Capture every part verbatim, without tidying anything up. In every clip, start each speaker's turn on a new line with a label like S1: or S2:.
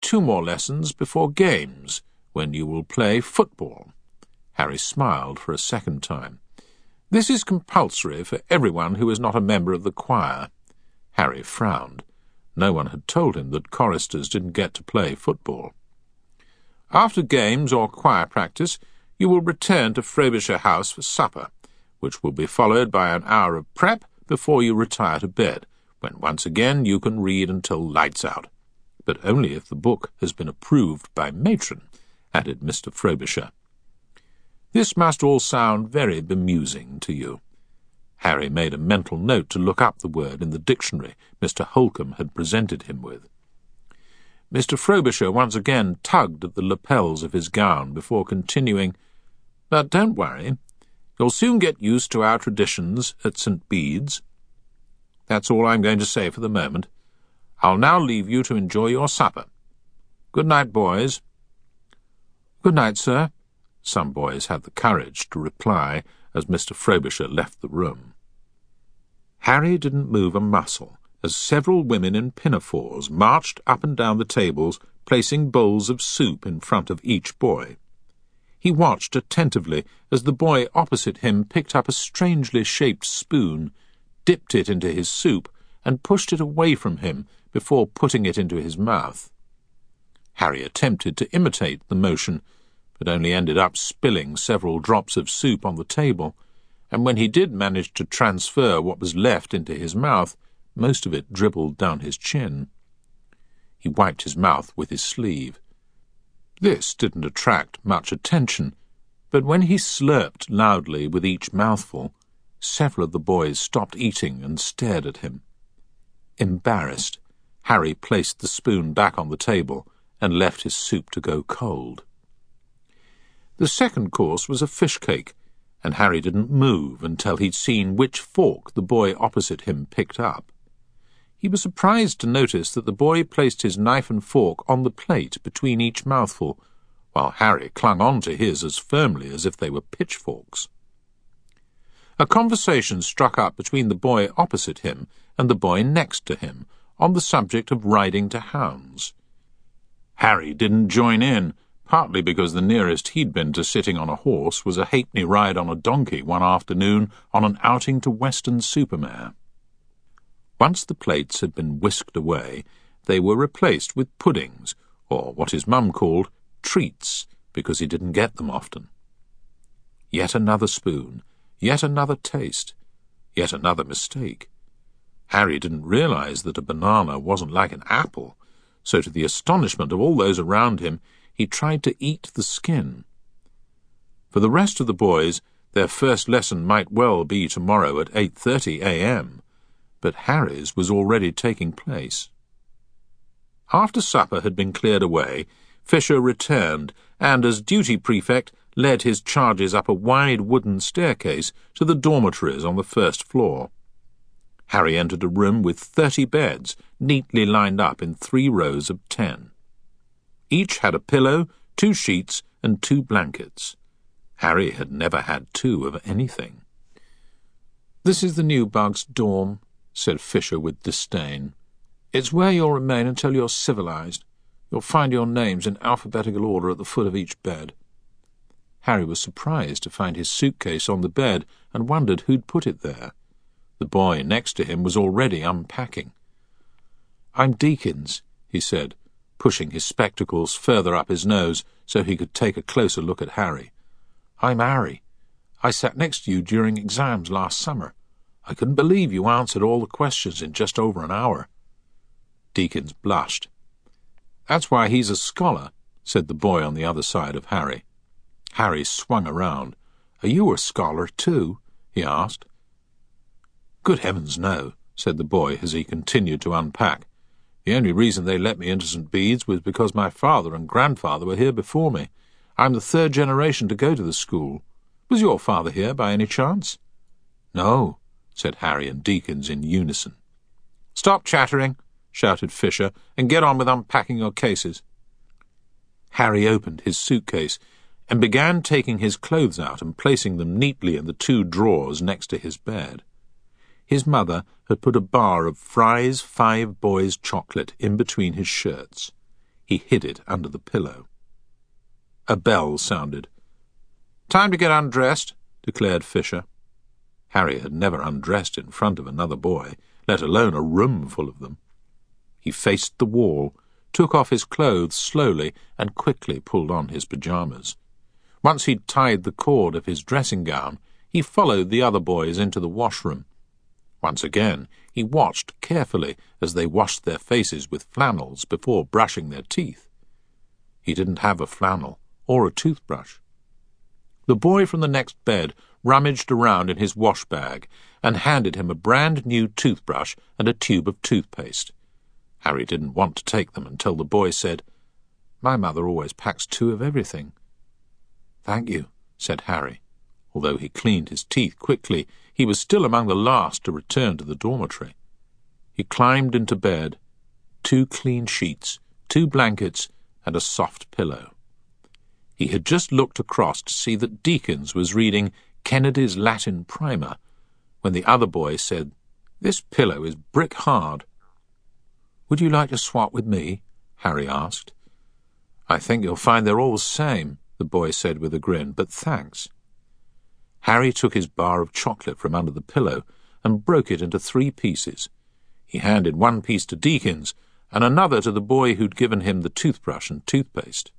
S1: two more lessons before games, when you will play football." Harry smiled for a second time. "This is compulsory for everyone who is not a member of the choir." Harry frowned. No one had told him that choristers didn't get to play football. "After games or choir practice, you will return to Frobisher House for supper, which will be followed by an hour of prep before you retire to bed, when once again you can read until lights out. But only if the book has been approved by Matron," added Mister Frobisher. "This must all sound very bemusing to you." Harry made a mental note to look up the word in the dictionary Mister Holcombe had presented him with. Mister Frobisher once again tugged at the lapels of his gown before continuing, "But don't worry. You'll soon get used to our traditions at Saint Bede's. That's all I'm going to say for the moment. I'll now leave you to enjoy your supper. Good night, boys." "Good night, sir," some boys had the courage to reply as Mister Frobisher left the room. Harry didn't move a muscle as several women in pinafores marched up and down the tables, placing bowls of soup in front of each boy. He watched attentively as the boy opposite him picked up a strangely shaped spoon, dipped it into his soup, and pushed it away from him before putting it into his mouth. Harry attempted to imitate the motion, but only ended up spilling several drops of soup on the table, and when he did manage to transfer what was left into his mouth, most of it dribbled down his chin. He wiped his mouth with his sleeve. This didn't attract much attention, but when he slurped loudly with each mouthful, several of the boys stopped eating and stared at him. Embarrassed, Harry placed the spoon back on the table and left his soup to go cold. The second course was a fish cake, and Harry didn't move until he'd seen which fork the boy opposite him picked up. He was surprised to notice that the boy placed his knife and fork on the plate between each mouthful, while Harry clung on to his as firmly as if they were pitchforks. A conversation struck up between the boy opposite him and the boy next to him on the subject of riding to hounds. Harry didn't join in, partly because the nearest he'd been to sitting on a horse was a halfpenny ride on a donkey one afternoon on an outing to Weston-super-Mare. Once the plates had been whisked away, they were replaced with puddings, or what his mum called treats, because he didn't get them often. Yet another spoon, yet another taste, yet another mistake. Harry didn't realize that a banana wasn't like an apple, so to the astonishment of all those around him, he tried to eat the skin. For the rest of the boys, their first lesson might well be tomorrow at eight thirty a m, but Harry's was already taking place. After supper had been cleared away, Fisher returned, and as duty prefect led his charges up a wide wooden staircase to the dormitories on the first floor. Harry entered a room with thirty beds, neatly lined up in three rows of ten. Each had a pillow, two sheets, and two blankets. Harry had never had two of anything. "This is the new Bugs' dorm," said Fisher with disdain. "It's where you'll remain until you're civilized. You'll find your names in alphabetical order at the foot of each bed." Harry was surprised to find his suitcase on the bed and wondered who'd put it there. The boy next to him was already unpacking. "I'm Deakins," he said, pushing his spectacles further up his nose so he could take a closer look at Harry. "I'm Harry. I sat next to you during exams last summer. I couldn't believe you answered all the questions in just over an hour." Deakins blushed. "That's why he's a scholar," said the boy on the other side of Harry. Harry swung around. "Are you a scholar, too?" he asked. "Good heavens, no," said the boy as he continued to unpack. "The only reason they let me into Saint Bede's was because my father and grandfather were here before me. I'm the third generation to go to the school. Was your father here by any chance?" "No," said Harry and Deakins in unison. "Stop chattering," shouted Fisher, "and get on with unpacking your cases." Harry opened his suitcase and began taking his clothes out and placing them neatly in the two drawers next to his bed. His mother had put a bar of Fry's Five Boys chocolate in between his shirts. He hid it under the pillow. A bell sounded. "Time to get undressed," declared Fisher. Harry had never undressed in front of another boy, let alone a room full of them. He faced the wall, took off his clothes slowly, and quickly pulled on his pyjamas. Once he'd tied the cord of his dressing gown, he followed the other boys into the washroom. Once again, he watched carefully as they washed their faces with flannels before brushing their teeth. He didn't have a flannel or a toothbrush. The boy from the next bed rummaged around in his wash bag and handed him a brand new toothbrush and a tube of toothpaste. Harry didn't want to take them until the boy said, "My mother always packs two of everything." "Thank you," said Harry. Although he cleaned his teeth quickly, he was still among the last to return to the dormitory. He climbed into bed, two clean sheets, two blankets, and a soft pillow. He had just looked across to see that Deakins was reading Kennedy's Latin Primer, when the other boy said, "This pillow is brick hard." "Would you like to swap with me?" Harry asked. "I think you'll find they're all the same," the boy said with a grin, "but thanks." Harry took his bar of chocolate from under the pillow and broke it into three pieces. He handed one piece to Deakins and another to the boy who'd given him the toothbrush and toothpaste.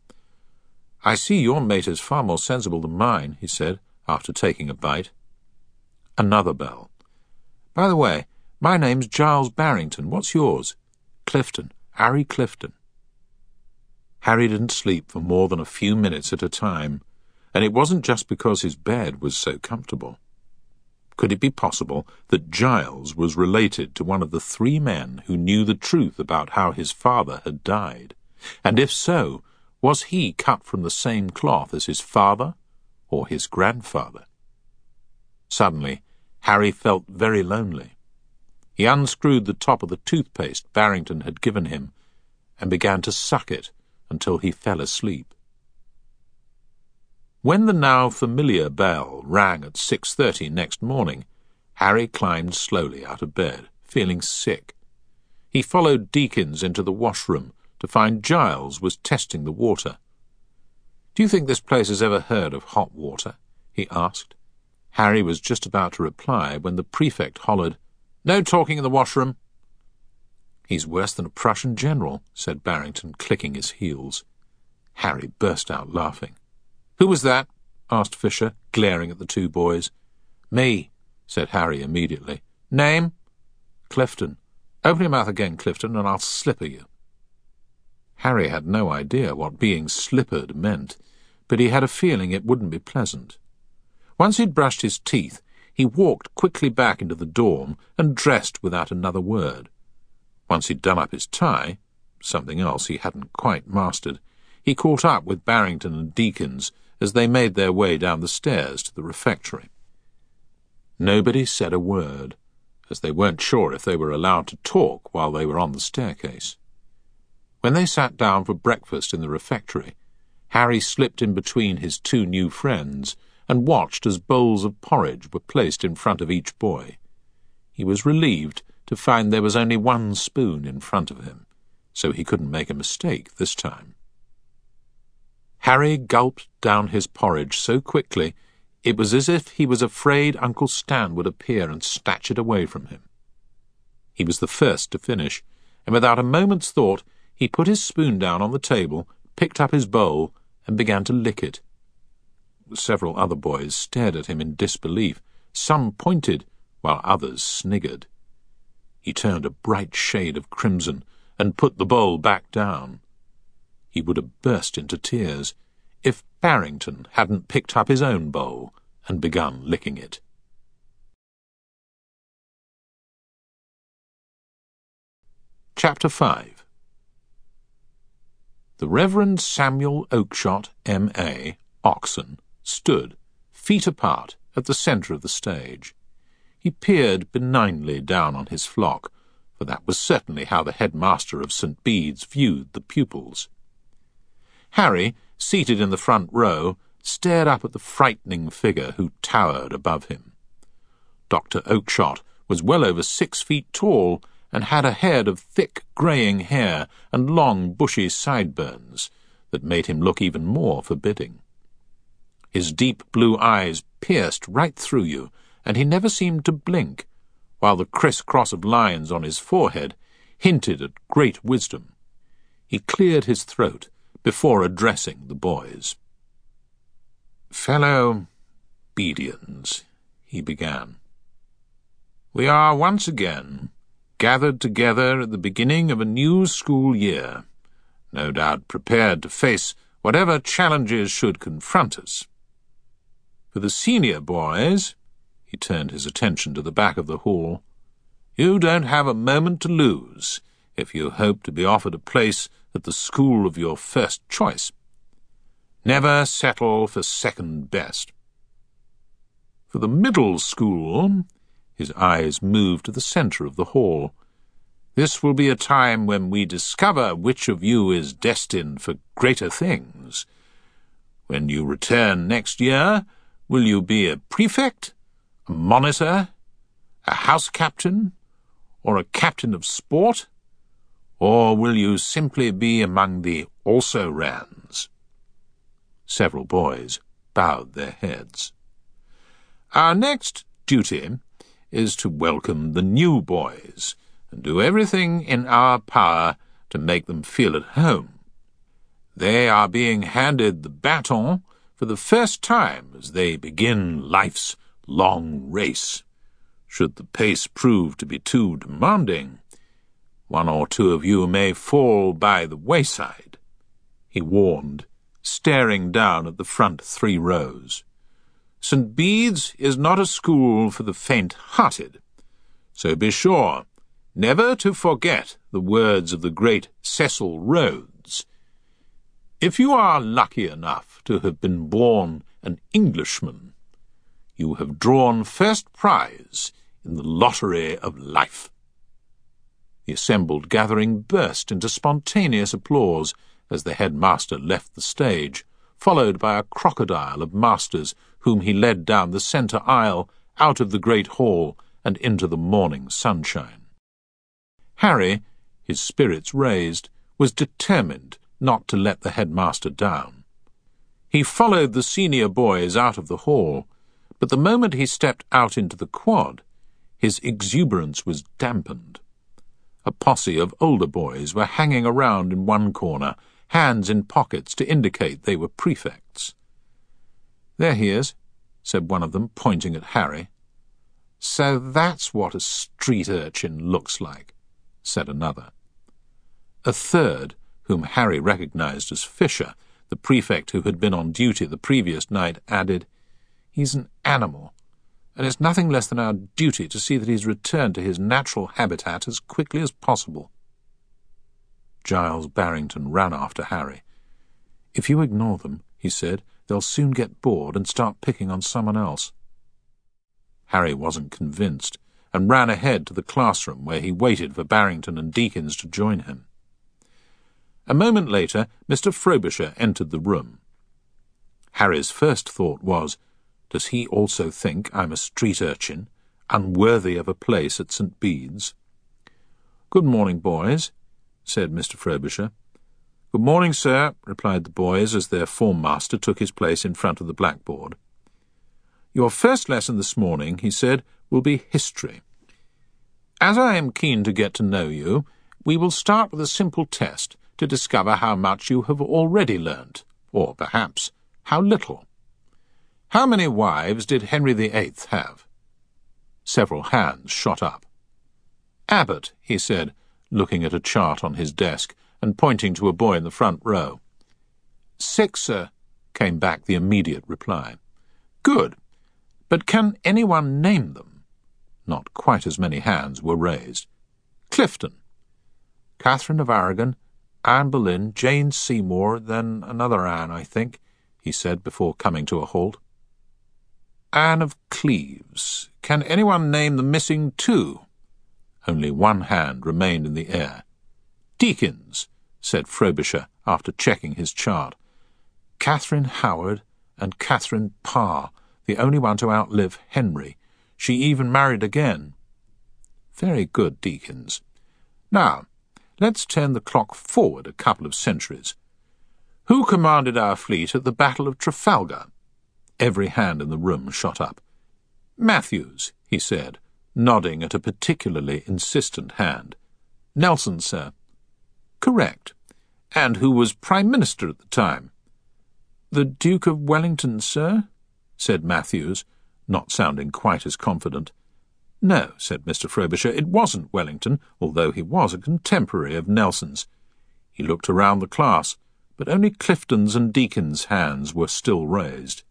S1: "I see your mate is far more sensible than mine," he said, after taking a bite. Another bell. "By the way, my name's Giles Barrington. What's yours?" "Clifton. Harry Clifton." Harry didn't sleep for more than a few minutes at a time, and it wasn't just because his bed was so comfortable. Could it be possible that Giles was related to one of the three men who knew the truth about how his father had died? And if so, was he cut from the same cloth as his father or his grandfather? Suddenly, Harry felt very lonely. He unscrewed the top of the toothpaste Barrington had given him and began to suck it until he fell asleep. When the now familiar bell rang at six thirty next morning, Harry climbed slowly out of bed, feeling sick. He followed Deakins into the washroom to find Giles was testing the water. "Do you think this place has ever heard of hot water?" he asked. Harry was just about to reply when the prefect hollered, "No talking in the washroom." "He's worse than a Prussian general," said Barrington, clicking his heels. Harry burst out laughing. "Who was that?" asked Fisher, glaring at the two boys. "Me," said Harry immediately. "Name?" "Clifton. Open your mouth again, Clifton, and I'll slipper you." Harry had no idea what being slippered meant, but he had a feeling it wouldn't be pleasant. Once he'd brushed his teeth, he walked quickly back into the dorm and dressed without another word. Once he'd done up his tie, something else he hadn't quite mastered, he caught up with Barrington and Deakins as they made their way down the stairs to the refectory. Nobody said a word, as they weren't sure if they were allowed to talk while they were on the staircase. When they sat down for breakfast in the refectory, Harry slipped in between his two new friends and watched as bowls of porridge were placed in front of each boy. He was relieved to find there was only one spoon in front of him, so he couldn't make a mistake this time. Harry gulped down his porridge so quickly it was as if he was afraid Uncle Stan would appear and snatch it away from him. He was the first to finish, and without a moment's thought he put his spoon down on the table, picked up his bowl, and began to lick it. Several other boys stared at him in disbelief. Some pointed, while others sniggered. He turned a bright shade of crimson and put the bowl back down. He would have burst into tears if Barrington hadn't picked up his own bowl and begun licking it. Chapter five. The Reverend Samuel Oakshott, M A, Oxon, stood, feet apart, at the centre of the stage. He peered benignly down on his flock, for that was certainly how the headmaster of Saint Bede's viewed the pupils. Harry, seated in the front row, stared up at the frightening figure who towered above him. Doctor Oakshott was well over six feet tall and had a head of thick greying hair and long bushy sideburns that made him look even more forbidding. His deep blue eyes pierced right through you, and he never seemed to blink, while the criss-cross of lines on his forehead hinted at great wisdom. He cleared his throat before addressing the boys. "Fellow Bedians," he began, "we are once again gathered together at the beginning of a new school year, no doubt prepared to face whatever challenges should confront us. For the senior boys," he turned his attention to the back of the hall, "you don't have a moment to lose if you hope to be offered a place at the school of your first choice. Never settle for second best. For the middle school," his eyes moved to the centre of the hall, "this will be a time when we discover which of you is destined for greater things. When you return next year, will you be a prefect, a monitor, a house captain, or a captain of sport? Or will you simply be among the also-rans?" Several boys bowed their heads. "Our next duty is to welcome the new boys and do everything in our power to make them feel at home. They are being handed the baton for the first time as they begin life's long race. Should the pace prove to be too demanding, one or two of you may fall by the wayside," he warned, staring down at the front three rows. "Saint Bede's is not a school for the faint-hearted, so be sure never to forget the words of the great Cecil Rhodes. If you are lucky enough to have been born an Englishman, you have drawn first prize in the lottery of life." The assembled gathering burst into spontaneous applause as the headmaster left the stage, followed by a crocodile of masters whom he led down the centre aisle, out of the great hall, and into the morning sunshine. Harry, his spirits raised, was determined not to let the headmaster down. He followed the senior boys out of the hall, but the moment he stepped out into the quad, his exuberance was dampened. A posse of older boys were hanging around in one corner, hands in pockets to indicate they were prefects. "There he is," said one of them, pointing at Harry. "So that's what a street urchin looks like," said another. A third, whom Harry recognized as Fisher, the prefect who had been on duty the previous night, added, "He's an animal, and it's nothing less than our duty to see that he's returned to his natural habitat as quickly as possible." Giles Barrington ran after Harry. "If you ignore them," he said, "they'll soon get bored and start picking on someone else." Harry wasn't convinced, and ran ahead to the classroom where he waited for Barrington and Deakins to join him. A moment later, Mister Frobisher entered the room. Harry's first thought was, "Does he also think I'm a street urchin, unworthy of a place at Saint Bede's?" "Good morning, boys," said Mister Frobisher. "Good morning, sir," replied the boys as their form master took his place in front of the blackboard. "Your first lesson this morning," he said, "will be history. As I am keen to get to know you, we will start with a simple test to discover how much you have already learnt, or perhaps how little. How many wives did Henry the Eighth have?" Several hands shot up. "Abbott," he said, looking at a chart on his desk and pointing to a boy in the front row. "Six, sir," came back the immediate reply. "Good. But can anyone name them?" Not quite as many hands were raised. "Clifton." "Catherine of Aragon, Anne Boleyn, Jane Seymour, then another Anne, I think," he said before coming to a halt. "Anne of Cleves. Can anyone name the missing two?" Only one hand remained in the air. "Deakins," said Frobisher after checking his chart. "Catherine Howard and Catherine Parr, the only one to outlive Henry. She even married again." "Very good, Deakins. Now, let's turn the clock forward a couple of centuries. Who commanded our fleet at the Battle of Trafalgar? Every hand in the room shot up. Matthews, he said, nodding at a particularly insistent hand. Nelson, sir. Correct. And who was Prime Minister at the time? The Duke of Wellington, sir, said Matthews, not sounding quite as confident. No, said Mister Frobisher, it wasn't Wellington, although he was a contemporary of Nelson's. He looked around the class, but only Clifton's and Deakin's hands were still raised.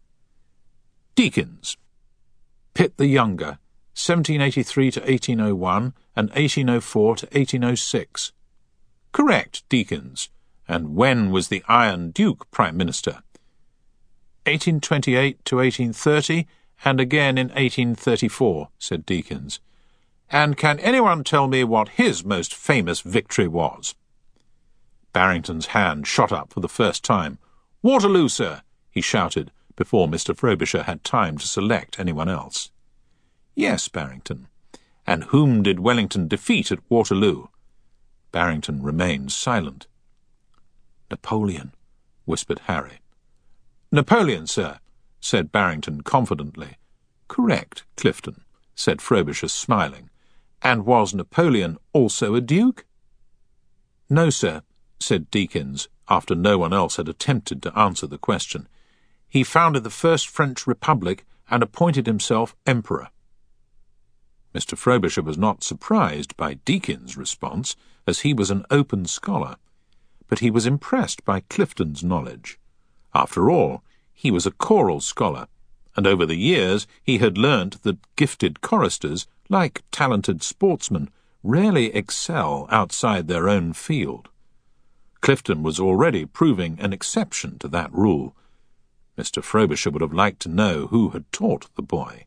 S1: Deakins. Pitt the Younger, seventeen eighty-three to eighteen oh one and eighteen oh four to eighteen oh six. Correct, Deakins. And when was the Iron Duke Prime Minister? eighteen twenty-eight to eighteen thirty, and again in eighteen thirty-four, said Deakins. And can anyone tell me what his most famous victory was? Barrington's hand shot up for the first time. Waterloo, sir, he shouted, before Mister Frobisher had time to select anyone else. Yes, Barrington. And whom did Wellington defeat at Waterloo? Barrington remained silent. Napoleon, whispered Harry. Napoleon, sir, said Barrington confidently. Correct, Clifton, said Frobisher, smiling. And was Napoleon also a duke? No, sir, said Deakins, after no one else had attempted to answer the question. He founded the First French Republic and appointed himself emperor. Mister Frobisher was not surprised by Deakin's response, as he was an open scholar, but he was impressed by Clifton's knowledge. After all, he was a choral scholar, and over the years he had learnt that gifted choristers, like talented sportsmen, rarely excel outside their own field. Clifton was already proving an exception to that rule. Mister Frobisher would have liked to know who had taught the boy.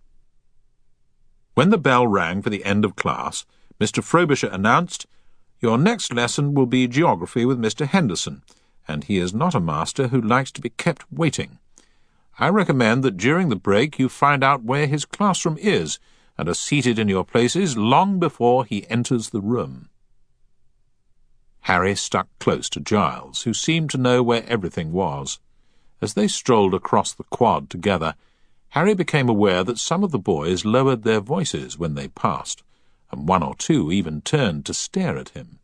S1: When the bell rang for the end of class, Mister Frobisher announced, "Your next lesson will be geography with Mister Henderson, and he is not a master who likes to be kept waiting. I recommend that during the break you find out where his classroom is, and are seated in your places long before he enters the room." Harry stuck close to Giles, who seemed to know where everything was. As they strolled across the quad together, Harry became aware that some of the boys lowered their voices when they passed, and one or two even turned to stare at him.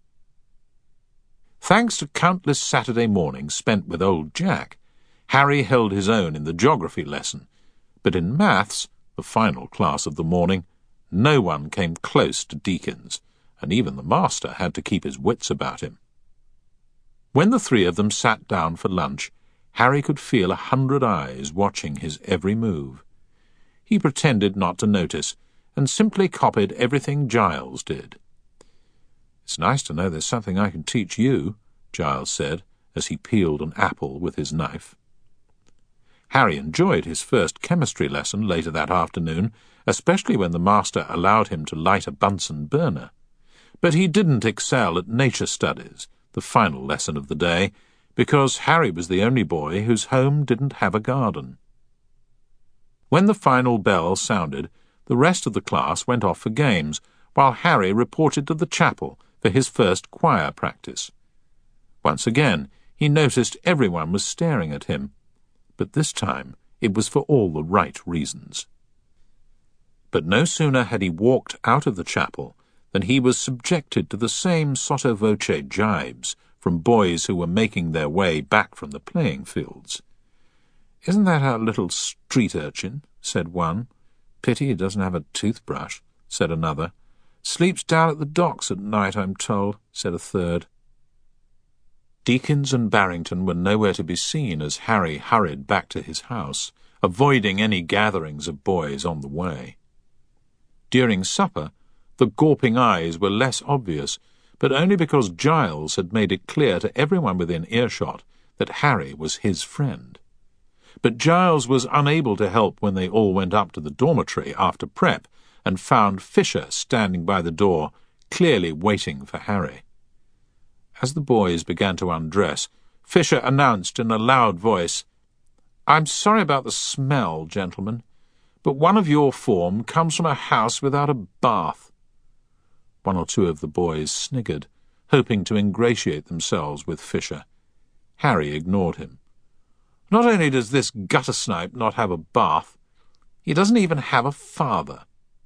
S1: Thanks to countless Saturday mornings spent with old Jack, Harry held his own in the geography lesson, but in maths, the final class of the morning, no one came close to Deakins, and even the master had to keep his wits about him. When the three of them sat down for lunch, Harry could feel a hundred eyes watching his every move. He pretended not to notice, and simply copied everything Giles did. "It's nice to know there's something I can teach you," Giles said, as he peeled an apple with his knife. Harry enjoyed his first chemistry lesson later that afternoon, especially when the master allowed him to light a Bunsen burner. But he didn't excel at nature studies, the final lesson of the day, because Harry was the only boy whose home didn't have a garden. When the final bell sounded, the rest of the class went off for games, while Harry reported to the chapel for his first choir practice. Once again, he noticed everyone was staring at him, but this time it was for all the right reasons. But no sooner had he walked out of the chapel than he was subjected to the same sotto voce jibes from boys who were making their way back from the playing fields. "Isn't that our little street urchin?" said one. "Pity he doesn't have a toothbrush," said another. "Sleeps down at the docks at night, I'm told," said a third. Deakins and Barrington were nowhere to be seen as Harry hurried back to his house, avoiding any gatherings of boys on the way. During supper, the gawping eyes were less obvious, but only because Giles had made it clear to everyone within earshot that Harry was his friend. But Giles was unable to help when they all went up to the dormitory after prep and found Fisher standing by the door, clearly waiting for Harry. As the boys began to undress, Fisher announced in a loud voice, "I'm sorry about the smell, gentlemen, but one of your form comes from a house without a bath." One or two of the boys sniggered, hoping to ingratiate themselves with Fisher. Harry ignored him. "Not only does this gutter-snipe not have a bath, he doesn't even have a father."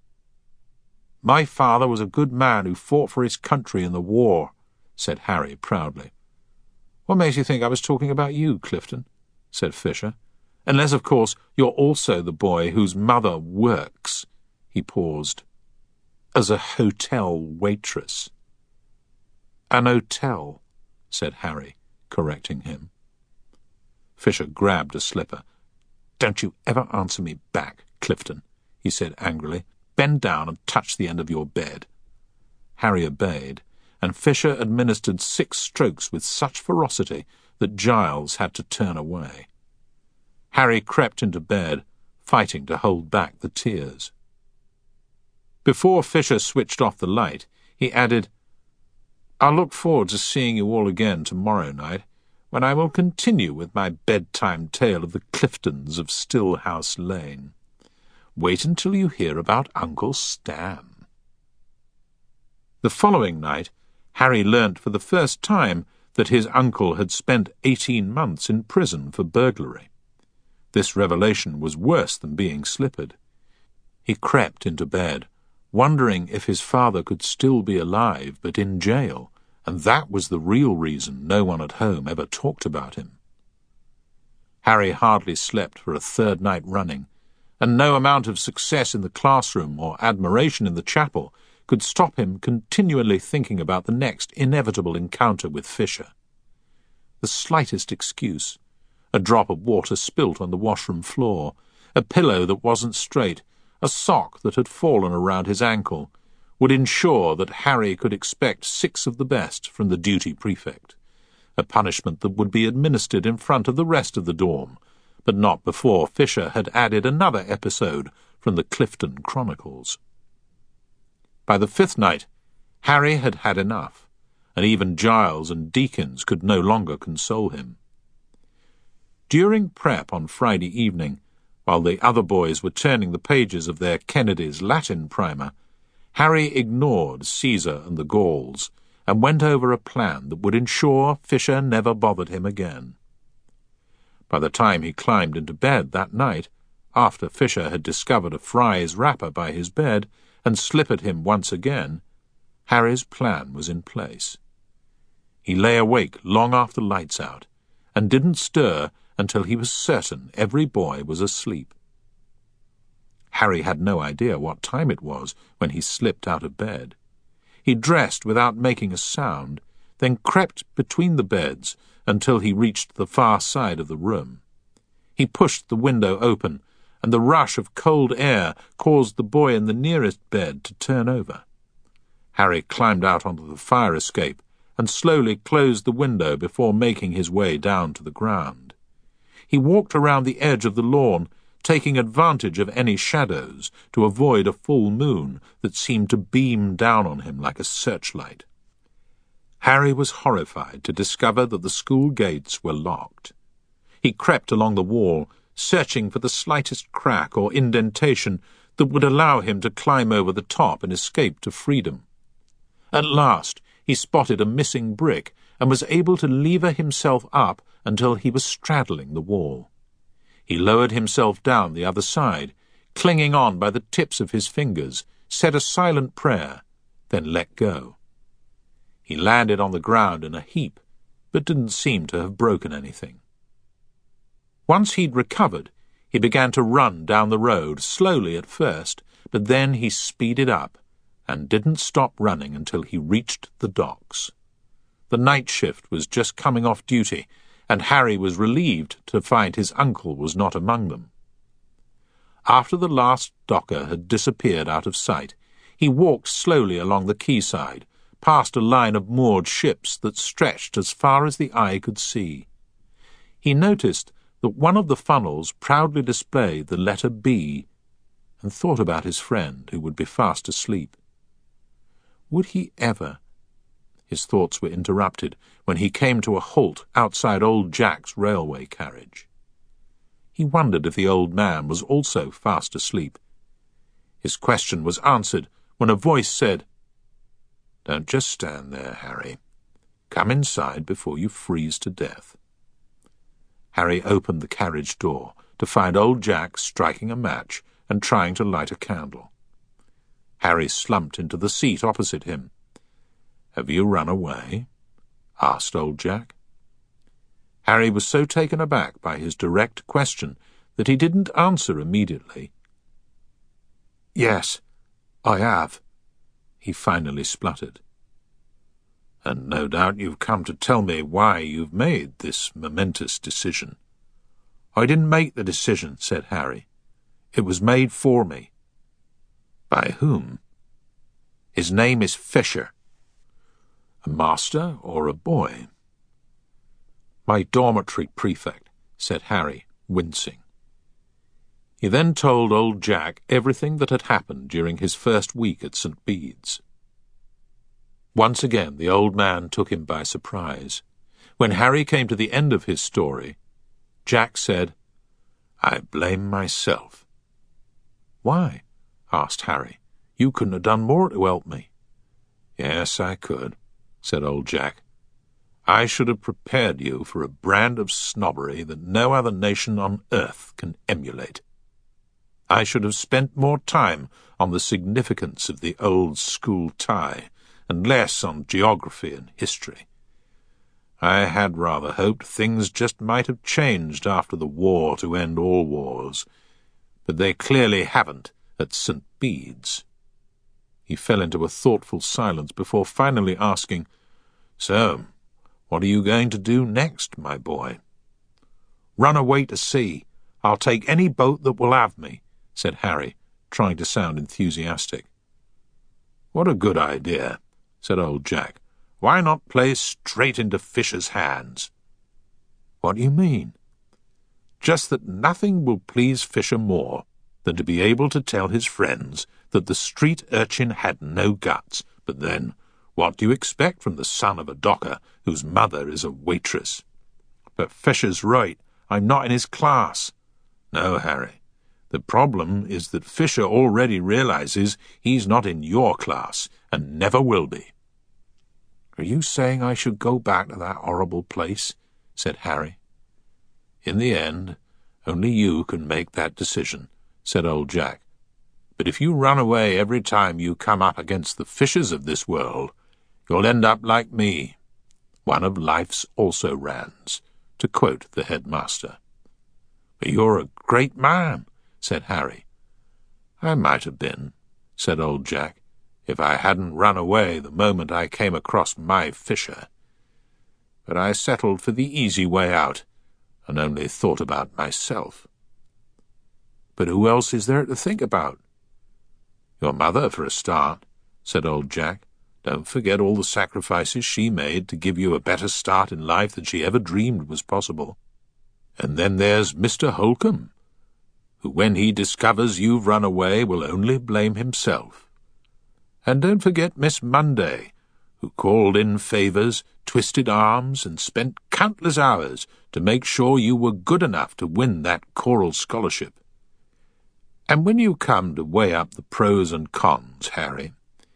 S1: "My father was a good man who fought for his country in the war," said Harry proudly. "What makes you think I was talking about you, Clifton?" said Fisher. "Unless, of course, you're also the boy whose mother works," he paused, "as a hotel waitress." "An hotel," said Harry, correcting him. Fisher grabbed a slipper. "Don't you ever answer me back, Clifton," he said angrily. "Bend down and touch the end of your bed." Harry obeyed, and Fisher administered six strokes with such ferocity that Giles had to turn away. Harry crept into bed, fighting to hold back the tears. Before Fisher switched off the light, he added, "I'll look forward to seeing you all again tomorrow night, when I will continue with my bedtime tale of the Cliftons of Stillhouse Lane. Wait until you hear about Uncle Stan." The following night, Harry learnt for the first time that his uncle had spent eighteen months in prison for burglary. This revelation was worse than being slippered. He crept into bed, wondering if his father could still be alive but in jail, and that was the real reason no one at home ever talked about him. Harry hardly slept for a third night running, and no amount of success in the classroom or admiration in the chapel could stop him continually thinking about the next inevitable encounter with Fisher. The slightest excuse, a drop of water spilt on the washroom floor, a pillow that wasn't straight, a sock that had fallen around his ankle, would ensure that Harry could expect six of the best from the duty prefect, a punishment that would be administered in front of the rest of the dorm, but not before Fisher had added another episode from the Clifton Chronicles. By the fifth night, Harry had had enough, and even Giles and Deakins could no longer console him. During prep on Friday evening, while the other boys were turning the pages of their Kennedy's Latin primer, Harry ignored Caesar and the Gauls and went over a plan that would ensure Fisher never bothered him again. By the time he climbed into bed that night, after Fisher had discovered a Fry's wrapper by his bed and slippered him once again, Harry's plan was in place. He lay awake long after lights out, and didn't stir until he was certain every boy was asleep. Harry had no idea what time it was when he slipped out of bed. He dressed without making a sound, then crept between the beds until he reached the far side of the room. He pushed the window open, and the rush of cold air caused the boy in the nearest bed to turn over. Harry climbed out onto the fire escape and slowly closed the window before making his way down to the ground. He walked around the edge of the lawn, taking advantage of any shadows to avoid a full moon that seemed to beam down on him like a searchlight. Harry was horrified to discover that the school gates were locked. He crept along the wall, searching for the slightest crack or indentation that would allow him to climb over the top and escape to freedom. At last he spotted a missing brick and was able to lever himself up until he was straddling the wall. He lowered himself down the other side, clinging on by the tips of his fingers, said a silent prayer, then let go. He landed on the ground in a heap, but didn't seem to have broken anything. Once he'd recovered, he began to run down the road, slowly at first, but then he speeded up, and didn't stop running until he reached the docks. The night shift was just coming off duty, and Harry was relieved to find his uncle was not among them. After the last docker had disappeared out of sight, he walked slowly along the quayside, past a line of moored ships that stretched as far as the eye could see. He noticed that one of the funnels proudly displayed the letter B, and thought about his friend who would be fast asleep. Would he ever... His thoughts were interrupted when he came to a halt outside old Jack's railway carriage. He wondered if the old man was also fast asleep. His question was answered when a voice said, "Don't just stand there, Harry. Come inside before you freeze to death." Harry opened the carriage door to find old Jack striking a match and trying to light a candle. Harry slumped into the seat opposite him. "Have you run away?" asked old Jack. Harry was so taken aback by his direct question that he didn't answer immediately. "Yes, I have," he finally spluttered. "And no doubt you've come to tell me why you've made this momentous decision." "I didn't make the decision," said Harry. "It was made for me." "By whom?" "His name is Fisher." "A master or a boy?" "My dormitory prefect," said Harry, wincing. He then told old Jack everything that had happened during his first week at Saint Bede's. Once again the old man took him by surprise. When Harry came to the end of his story, Jack said, "I blame myself." "Why?" asked Harry. "You couldn't have done more to help me." "Yes, I could," said old Jack. "I should have prepared you for a brand of snobbery that no other nation on earth can emulate. I should have spent more time on the significance of the old school tie, and less on geography and history. I had rather hoped things just might have changed after the war to end all wars, but they clearly haven't at Saint Bede's." He fell into a thoughtful silence before finally asking, "So, what are you going to do next, my boy?" "Run away to sea. I'll take any boat that will have me," said Harry, trying to sound enthusiastic. "What a good idea," said old Jack. "Why not play straight into Fisher's hands?" "What do you mean?" "Just that nothing will please Fisher more than to be able to tell his friends that the street urchin had no guts. But then, what do you expect from the son of a docker whose mother is a waitress?" "But Fisher's right. I'm not in his class." "No, Harry. The problem is that Fisher already realizes he's not in your class, and never will be." "Are you saying I should go back to that horrible place?" said Harry. "In the end, only you can make that decision," said old Jack. "But if you run away every time you come up against the Fishers of this world, you'll end up like me, one of life's also-rans, to quote the headmaster." "But you're a great man," said Harry. "I might have been," said old Jack, "if I hadn't run away the moment I came across my Fisher. But I settled for the easy way out, and only thought about myself." "But who else is there to think about?" "Your mother, for a start," said old Jack. "Don't forget all the sacrifices she made to give you a better start in life than she ever dreamed was possible. And then there's Mister Holcomb, who, when he discovers you've run away, will only blame himself. And don't forget Miss Monday, who called in favours, twisted arms, and spent countless hours to make sure you were good enough to win that choral scholarship. And when you come to weigh up the pros and cons, Harry,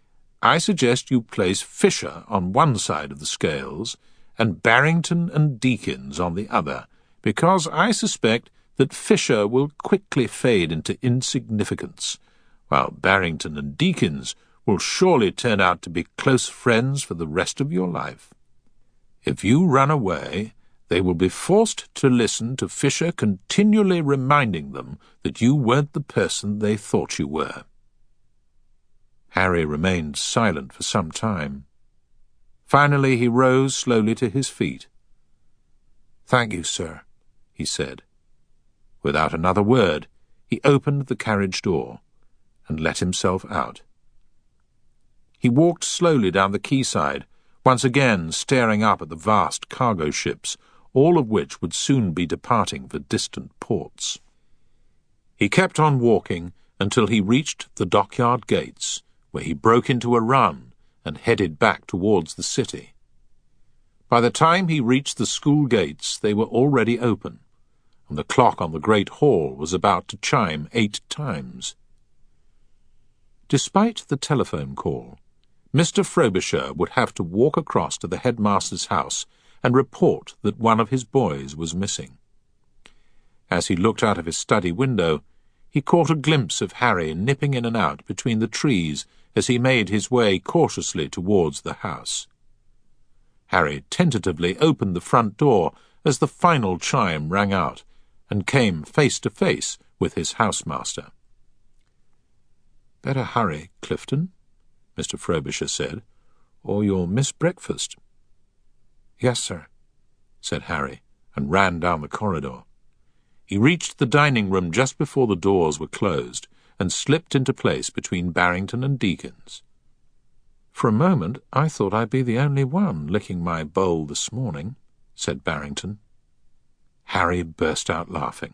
S1: I suggest you place Fisher on one side of the scales and Barrington and Deakins on the other, because I suspect that Fisher will quickly fade into insignificance, while Barrington and Deakins will surely turn out to be close friends for the rest of your life. If you run away, they will be forced to listen to Fisher continually reminding them that you weren't the person they thought you were." Harry remained silent for some time. Finally he rose slowly to his feet. "Thank you, sir," he said. Without another word, he opened the carriage door and let himself out. He walked slowly down the quayside, once again staring up at the vast cargo ships, all of which would soon be departing for distant ports. He kept on walking until he reached the dockyard gates, where he broke into a run and headed back towards the city. By the time he reached the school gates, they were already open, and the clock on the great hall was about to chime eight times. Despite the telephone call, Mister Frobisher would have to walk across to the headmaster's house and report that one of his boys was missing. As he looked out of his study window, he caught a glimpse of Harry nipping in and out between the trees as he made his way cautiously towards the house. Harry tentatively opened the front door as the final chime rang out, and came face to face with his housemaster. "Better hurry, Clifton," Mister Frobisher said, "or you'll miss breakfast." "Yes, sir," said Harry, and ran down the corridor. He reached the dining room just before the doors were closed, and slipped into place between Barrington and Deakins. "For a moment I thought I'd be the only one licking my bowl this morning," said Barrington. Harry burst out laughing.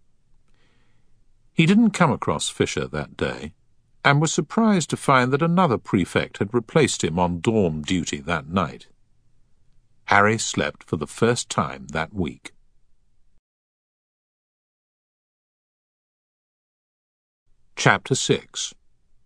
S1: He didn't come across Fisher that day, and was surprised to find that another prefect had replaced him on dorm duty that night. Harry slept for the first time that week. Chapter six.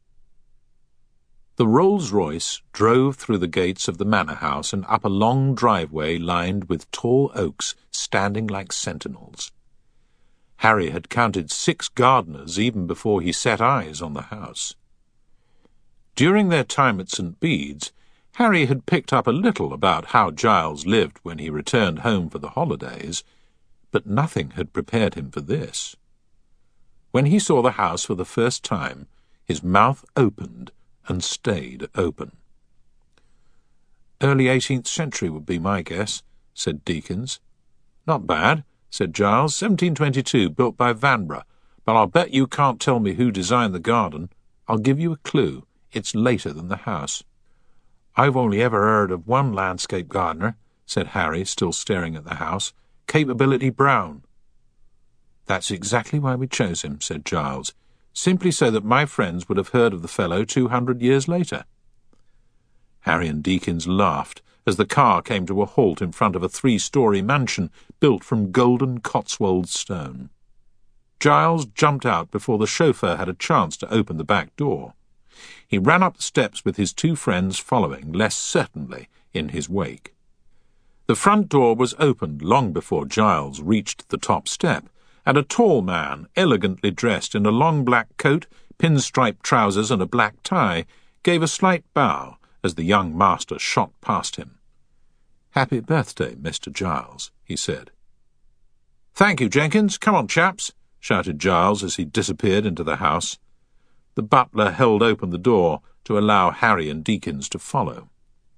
S1: The Rolls-Royce drove through the gates of the manor house and up a long driveway lined with tall oaks standing like sentinels. Harry had counted six gardeners even before he set eyes on the house. During their time at Saint Bede's, Harry had picked up a little about how Giles lived when he returned home for the holidays, but nothing had prepared him for this. When he saw the house for the first time, his mouth opened and stayed open. "Early eighteenth century would be my guess," said Deakins. "Not bad," said Giles. seventeen twenty-two, built by Vanbrugh, but I'll bet you can't tell me who designed the garden. I'll give you a clue. It's later than the house." "I've only ever heard of one landscape gardener," said Harry, still staring at the house. "Capability Brown." "That's exactly why we chose him," said Giles, "simply so that my friends would have heard of the fellow two hundred years later." Harry and Deakins laughed as the car came to a halt in front of a three-storey mansion built from golden Cotswold stone. Giles jumped out before the chauffeur had a chance to open the back door. He ran up the steps with his two friends following, less certainly, in his wake. The front door was opened long before Giles reached the top step, and a tall man, elegantly dressed in a long black coat, pinstripe trousers and a black tie, gave a slight bow as the young master shot past him. "Happy birthday, Mister Giles," he said. "Thank you, Jenkins. Come on, chaps," shouted Giles as he disappeared into the house. The butler held open the door to allow Harry and Deakins to follow.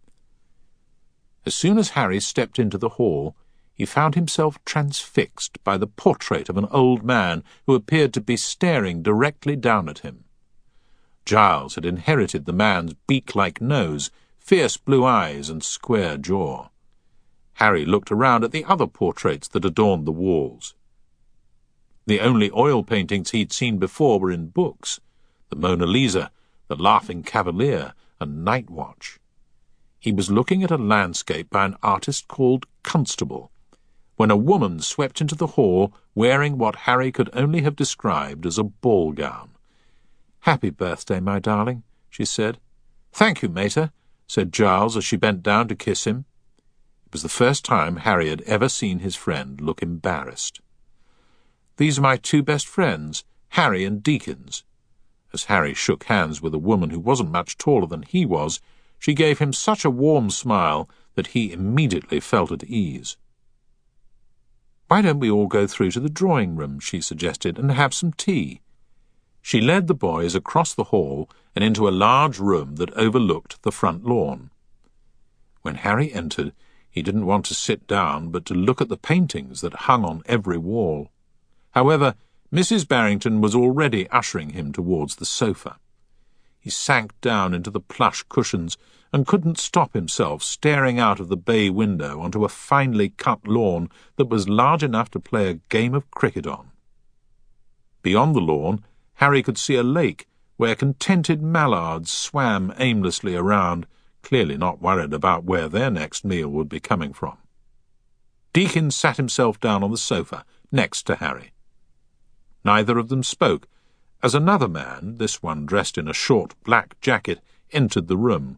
S1: As soon as Harry stepped into the hall, he found himself transfixed by the portrait of an old man who appeared to be staring directly down at him. Giles had inherited the man's beak-like nose, fierce blue eyes, and square jaw. Harry looked around at the other portraits that adorned the walls. The only oil paintings he'd seen before were in books: the Mona Lisa, the Laughing Cavalier, and Night Watch. He was looking at a landscape by an artist called Constable, when a woman swept into the hall wearing what Harry could only have described as a ball gown. "Happy birthday, my darling," she said. "Thank you, mater," said Giles as she bent down to kiss him. It was the first time Harry had ever seen his friend look embarrassed. "These are my two best friends, Harry and Deakins." As Harry shook hands with a woman who wasn't much taller than he was, she gave him such a warm smile that he immediately felt at ease. "Why don't we all go through to the drawing-room," she suggested, "and have some tea?" She led the boys across the hall and into a large room that overlooked the front lawn. When Harry entered, he didn't want to sit down but to look at the paintings that hung on every wall. However, Missus Barrington was already ushering him towards the sofa. He sank down into the plush cushions and couldn't stop himself staring out of the bay window onto a finely cut lawn that was large enough to play a game of cricket on. Beyond the lawn, Harry could see a lake where contented mallards swam aimlessly around, clearly not worried about where their next meal would be coming from. Deakins sat himself down on the sofa next to Harry. Neither of them spoke, as another man, this one dressed in a short black jacket, entered the room,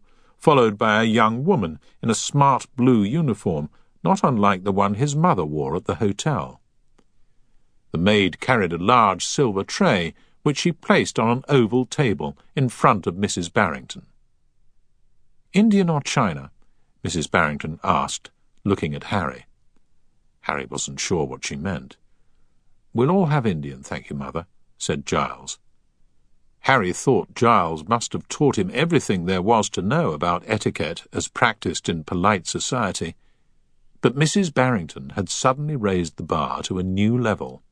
S1: followed by a young woman in a smart blue uniform, not unlike the one his mother wore at the hotel. The maid carried a large silver tray, which she placed on an oval table in front of Missus Barrington. "Indian or China?" Missus Barrington asked, looking at Harry. Harry wasn't sure what she meant. "We'll all have Indian, thank you, Mother," said Giles. Harry thought Giles must have taught him everything there was to know about etiquette as practised in polite society, but Missus Barrington had suddenly raised the bar to a new level.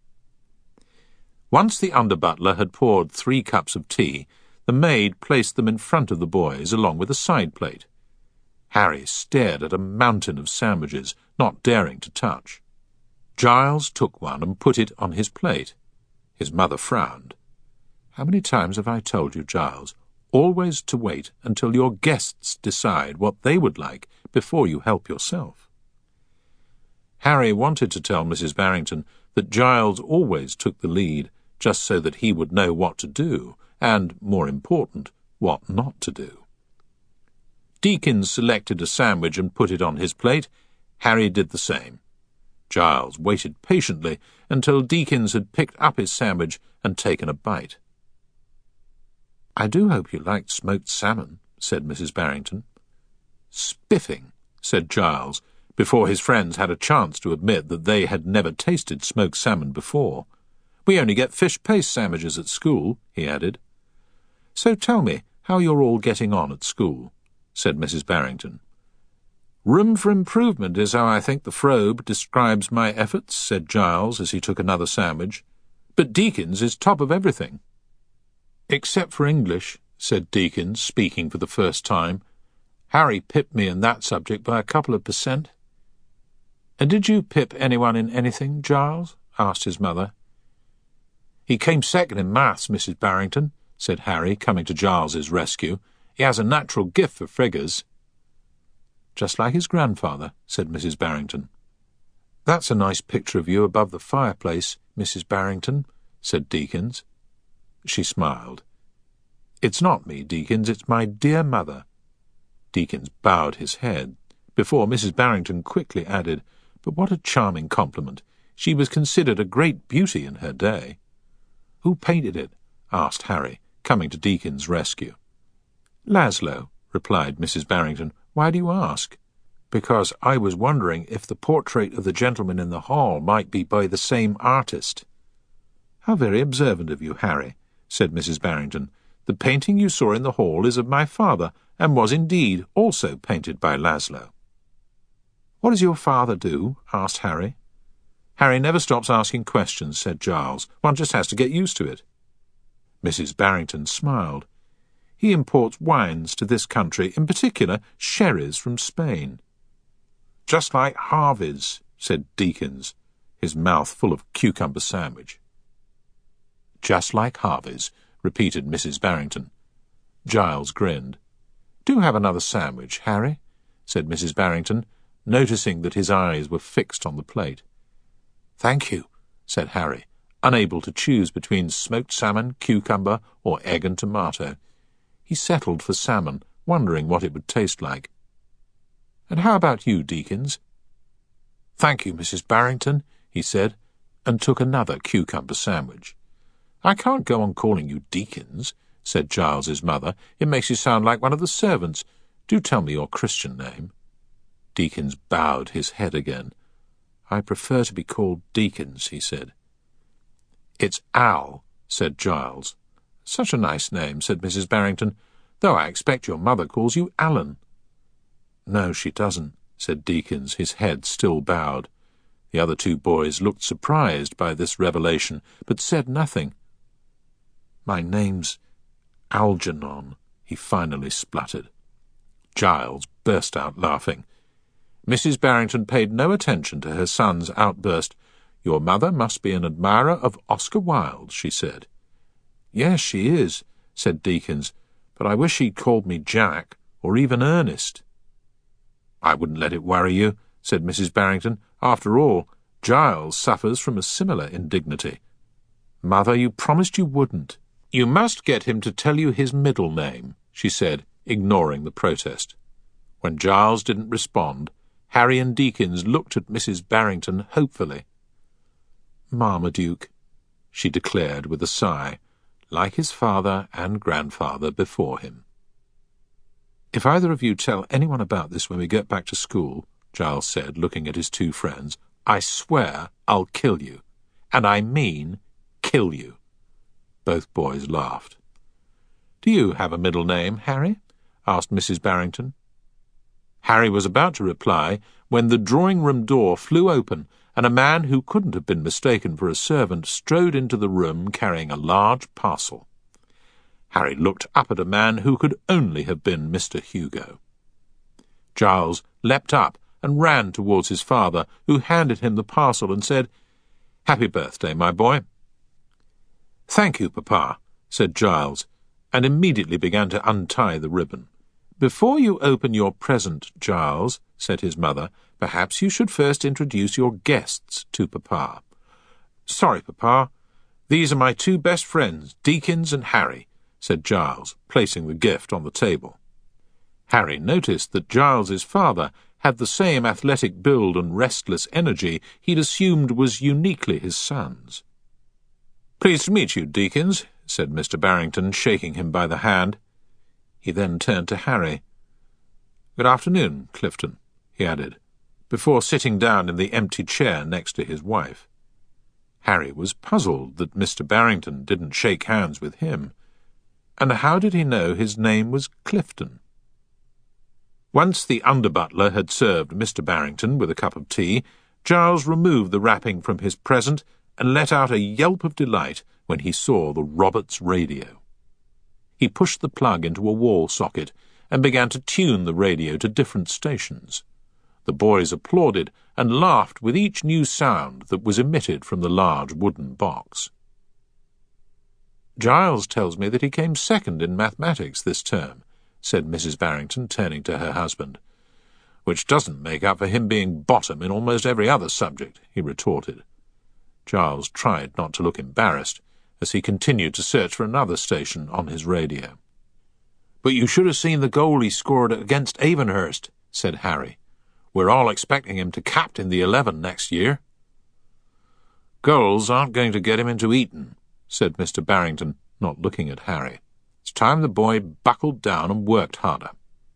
S1: Once the under-butler had poured three cups of tea, the maid placed them in front of the boys along with a side plate. Harry stared at a mountain of sandwiches, not daring to touch. Giles took one and put it on his plate. His mother frowned. "How many times have I told you, Giles, always to wait until your guests decide what they would like before you help yourself?" Harry wanted to tell Missus Barrington that Giles always took the lead, just so that he would know what to do, and, more important, what not to do. Deakins selected a sandwich and put it on his plate. Harry did the same. Giles waited patiently until Deakins had picked up his sandwich and taken a bite. "I do hope you liked smoked salmon," said Missus Barrington. "Spiffing," said Giles, before his friends had a chance to admit that they had never tasted smoked salmon before. "We only get fish paste sandwiches at school," he added. "So tell me how you're all getting on at school," said Missus Barrington. "Room for improvement is how I think the Frobe describes my efforts," said Giles as he took another sandwich. "But Deakins is top of everything." "Except for English," said Deakins, speaking for the first time. "Harry pipped me in that subject by a couple of percent." "And did you pip anyone in anything, Giles?" asked his mother. "He came second in maths, Missus Barrington," said Harry, coming to Giles's rescue. "He has a natural gift for figures." "Just like his grandfather," said Missus Barrington. "That's a nice picture of you above the fireplace, Missus Barrington," said Deakins. She smiled. "It's not me, Deakins, it's my dear mother." Deakins bowed his head, before Missus Barrington quickly added, "But what a charming compliment. She was considered a great beauty in her day." "Who painted it?" asked Harry, coming to Deakins' rescue. "Laszlo," replied Missus Barrington. "Why do you ask?" "Because I was wondering if the portrait of the gentleman in the hall might be by the same artist." "How very observant of you, Harry," said Missus Barrington. "The painting you saw in the hall is of my father, and was indeed also painted by Laszlo." "What does your father do?" asked Harry. "Harry never stops asking questions," said Giles. "One just has to get used to it." Missus Barrington smiled. "He imports wines to this country, in particular sherries from Spain." "Just like Harvey's," said Deakins, his mouth full of cucumber sandwich. "Just like Harvey's," repeated Missus Barrington. Giles grinned. "Do have another sandwich, Harry," said Missus Barrington, noticing that his eyes were fixed on the plate. "Thank you," said Harry, unable to choose between smoked salmon, cucumber, or egg and tomato. He settled for salmon, wondering what it would taste like. "And how about you, Deakins?" "Thank you, Missus Barrington," he said, and took another cucumber sandwich. "I can't go on calling you Deakins," said Giles's mother. "It makes you sound like one of the servants. Do tell me your Christian name." Deakins bowed his head again. "I prefer to be called Deakins," he said. "It's Al," said Giles. "Such a nice name," said Missus Barrington, "though I expect your mother calls you Alan." "No, she doesn't," said Deakins, his head still bowed. The other two boys looked surprised by this revelation, but said nothing. "My name's Algernon," he finally spluttered. Giles burst out laughing. Missus Barrington paid no attention to her son's outburst. "Your mother must be an admirer of Oscar Wilde," she said. "Yes, she is," said Deakins, "but I wish she'd called me Jack, or even Ernest." "I wouldn't let it worry you," said Missus Barrington. "After all, Giles suffers from a similar indignity." "Mother, you promised you wouldn't." "You must get him to tell you his middle name," she said, ignoring the protest. When Giles didn't respond, Harry and Deakins looked at Missus Barrington hopefully. "Marmaduke," she declared with a sigh, like his father and grandfather before him. "If either of you tell anyone about this when we get back to school," Giles said, looking at his two friends, "I swear I'll kill you. And I mean kill you." Both boys laughed. "Do you have a middle name, Harry?" asked Missus Barrington. Harry was about to reply when the drawing-room door flew open and a man who couldn't have been mistaken for a servant strode into the room carrying a large parcel. Harry looked up at a man who could only have been Mister Hugo. Giles leapt up and ran towards his father, who handed him the parcel and said, "Happy birthday, my boy." "Thank you, Papa," said Giles, and immediately began to untie the ribbon. "Before you open your present, Giles," said his mother, "perhaps you should first introduce your guests to Papa." "Sorry, Papa. These are my two best friends, Deakins and Harry," said Giles, placing the gift on the table. Harry noticed that Giles's father had the same athletic build and restless energy he'd assumed was uniquely his son's. "Pleased to meet you, Deakins," said Mister Barrington, shaking him by the hand. He then turned to Harry. "Good afternoon, Clifton," he added, before sitting down in the empty chair next to his wife. Harry was puzzled that Mister Barrington didn't shake hands with him. And how did he know his name was Clifton? Once the under-butler had served Mister Barrington with a cup of tea, Giles removed the wrapping from his present and let out a yelp of delight when he saw the Roberts radio. He pushed the plug into a wall socket and began to tune the radio to different stations. The boys applauded and laughed with each new sound that was emitted from the large wooden box. "Giles tells me that he came second in mathematics this term," said Missus Barrington, turning to her husband. "Which doesn't make up for him being bottom in almost every other subject," he retorted. Giles tried not to look embarrassed as he continued to search for another station on his radio. "But you should have seen the goal he scored against Avonhurst," said Harry. "We're all expecting him to captain the eleven next year." "Goals aren't going to get him into Eton," said Mister Barrington, not looking at Harry. "It's time the boy buckled down and worked harder."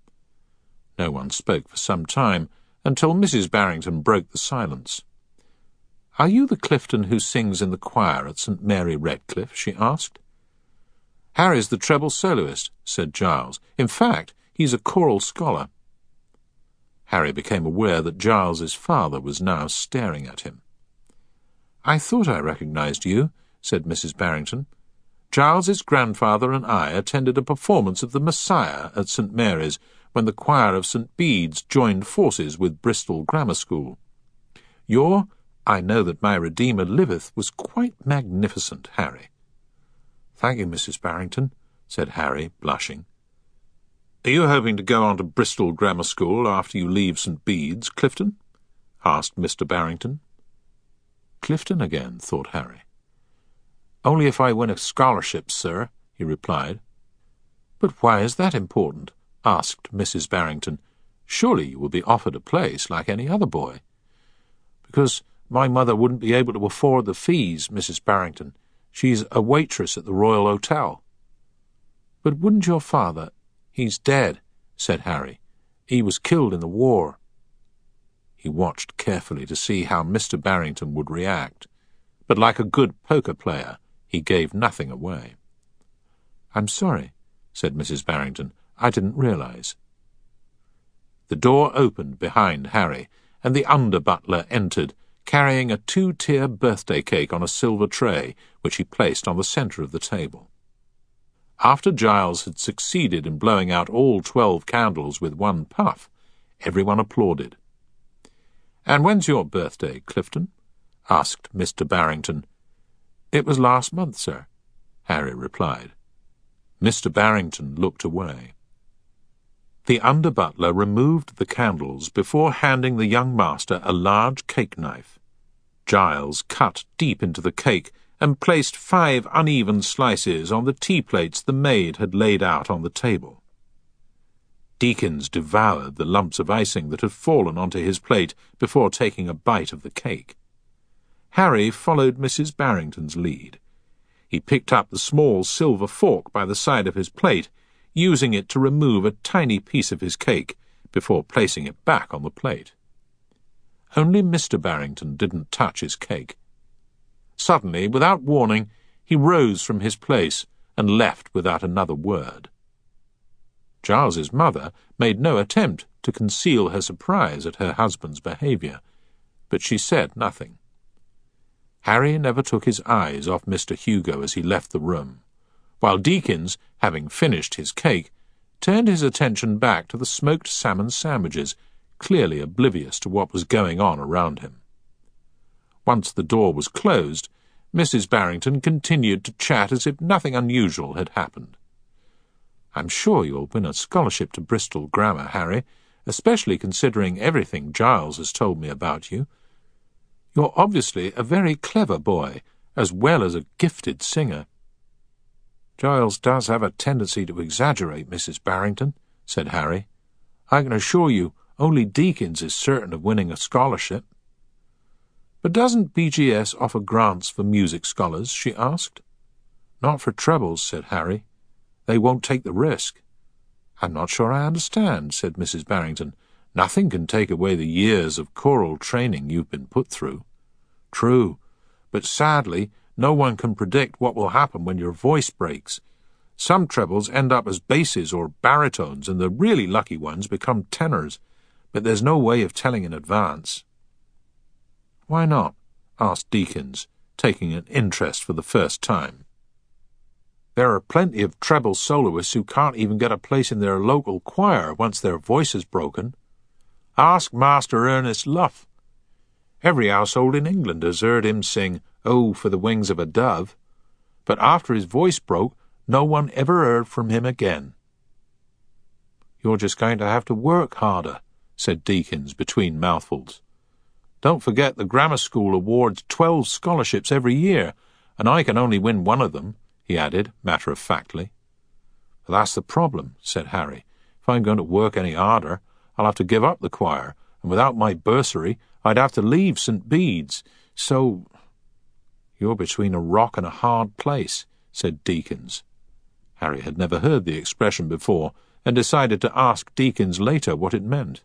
S1: No one spoke for some time, until Missus Barrington broke the silence. "Are you the Clifton who sings in the choir at Saint Mary Redcliffe?" she asked. "Harry's the treble soloist," said Giles. "In fact, he's a choral scholar." Harry became aware that Giles's father was now staring at him. "I thought I recognized you," said Missus Barrington. "Giles's grandfather and I attended a performance of the Messiah at Saint Mary's when the choir of Saint Bede's joined forces with Bristol Grammar School. Your 'I know that my Redeemer liveth' was quite magnificent, Harry." "Thank you, Missus Barrington," said Harry, blushing. "Are you hoping to go on to Bristol Grammar School after you leave Saint Bede's, Clifton?" asked Mister Barrington. Clifton again, thought Harry. "Only if I win a scholarship, sir," he replied. "But why is that important?" asked Missus Barrington. "Surely you will be offered a place like any other boy." "Because my mother wouldn't be able to afford the fees, Missus Barrington. She's a waitress at the Royal Hotel." "But wouldn't your father—" "He's dead," said Harry. "He was killed in the war." He watched carefully to see how Mister Barrington would react, but like a good poker player, he gave nothing away. "I'm sorry," said Missus Barrington. "I didn't realize." The door opened behind Harry, and the under-butler entered, carrying a two-tier birthday cake on a silver tray, which he placed on the centre of the table. After Giles had succeeded in blowing out all twelve candles with one puff, everyone applauded. "And when's your birthday, Clifton?" asked Mister Barrington. "It was last month, sir," Harry replied. Mister Barrington looked away. The under-butler removed the candles before handing the young master a large cake knife. Giles cut deep into the cake and placed five uneven slices on the tea plates the maid had laid out on the table. Deakins devoured the lumps of icing that had fallen onto his plate before taking a bite of the cake. Harry followed Missus Barrington's lead. He picked up the small silver fork by the side of his plate, using it to remove a tiny piece of his cake before placing it back on the plate. Only Mister Barrington didn't touch his cake. Suddenly, without warning, he rose from his place and left without another word. Giles's mother made no attempt to conceal her surprise at her husband's behaviour, but she said nothing. Harry never took his eyes off Mister Hugo as he left the room, while Deakins, having finished his cake, turned his attention back to the smoked salmon sandwiches, clearly oblivious to what was going on around him. Once the door was closed, Missus Barrington continued to chat as if nothing unusual had happened. "I'm sure you'll win a scholarship to Bristol Grammar, Harry, especially considering everything Giles has told me about you. You're obviously a very clever boy, as well as a gifted singer." "Giles does have a tendency to exaggerate, Missus Barrington," said Harry. "I can assure you only Deakins is certain of winning a scholarship." "But doesn't B G S offer grants for music scholars?" she asked. "Not for trebles," said Harry. "They won't take the risk." "I'm not sure I understand," said Missus Barrington. "Nothing can take away the years of choral training you've been put through." "True, but sadly, no one can predict what will happen when your voice breaks. Some trebles end up as basses or baritones, and the really lucky ones become tenors, but there's no way of telling in advance." "Why not?" asked Deakins, taking an interest for the first time. "There are plenty of treble soloists who can't even get a place in their local choir once their voice is broken. Ask Master Ernest Luff. Every household in England has heard him sing "Oh, for the Wings of a Dove," but after his voice broke, no one ever heard from him again." "You're just going to have to work harder," said Deakins between mouthfuls. "Don't forget the grammar school awards twelve scholarships every year, and I can only win one of them," he added, matter-of-factly. "Well, that's the problem," said Harry. "If I'm going to work any harder, I'll have to give up the choir, and without my bursary, I'd have to leave Saint Bede's, so—" "You're between a rock and a hard place," said Deakins. Harry had never heard the expression before, and decided to ask Deakins later what it meant.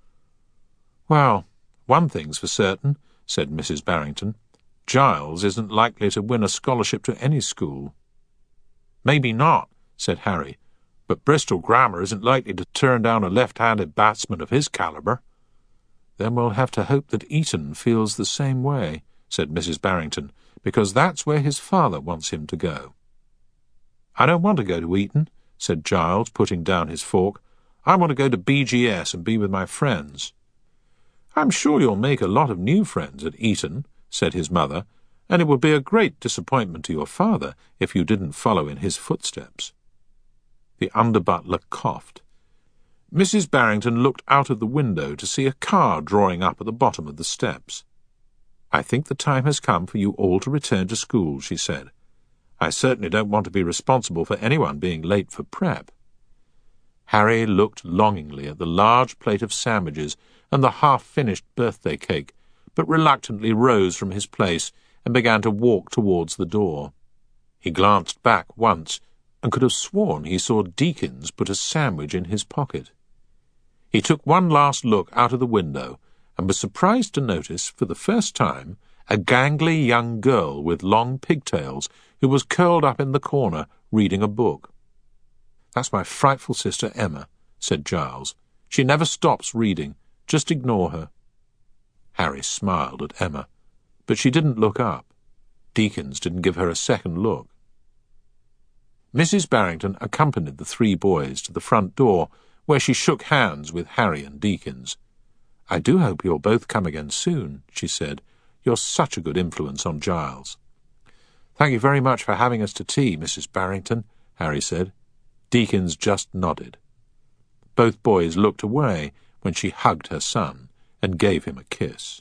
S1: "Well, one thing's for certain," said Missus Barrington. "Giles isn't likely to win a scholarship to any school." "Maybe not," said Harry, "but Bristol Grammar isn't likely to turn down a left-handed batsman of his calibre." "Then we'll have to hope that Eton feels the same way," said Missus Barrington, "because that's where his father wants him to go." "I don't want to go to Eton," said Giles, putting down his fork. "I want to go to B G S and be with my friends." "I'm sure you'll make a lot of new friends at Eton," said his mother, "and it would be a great disappointment to your father if you didn't follow in his footsteps." The under-butler coughed. Missus Barrington looked out of the window to see a car drawing up at the bottom of the steps. "I think the time has come for you all to return to school," she said. "I certainly don't want to be responsible for anyone being late for prep." Harry looked longingly at the large plate of sandwiches and the half-finished birthday cake, but reluctantly rose from his place and began to walk towards the door. He glanced back once, and could have sworn he saw Deakins put a sandwich in his pocket. He took one last look out of the window, and was surprised to notice, for the first time, a gangly young girl with long pigtails who was curled up in the corner reading a book. "That's my frightful sister Emma," said Giles. "She never stops reading. Just ignore her." Harry smiled at Emma, but she didn't look up. Deakins didn't give her a second look. Missus Barrington accompanied the three boys to the front door, where she shook hands with Harry and Deakins. "I do hope you'll both come again soon," she said. "You're such a good influence on Giles." "Thank you very much for having us to tea, Missus Barrington," Harry said. Deakins just nodded. Both boys looked away when she hugged her son and gave him a kiss.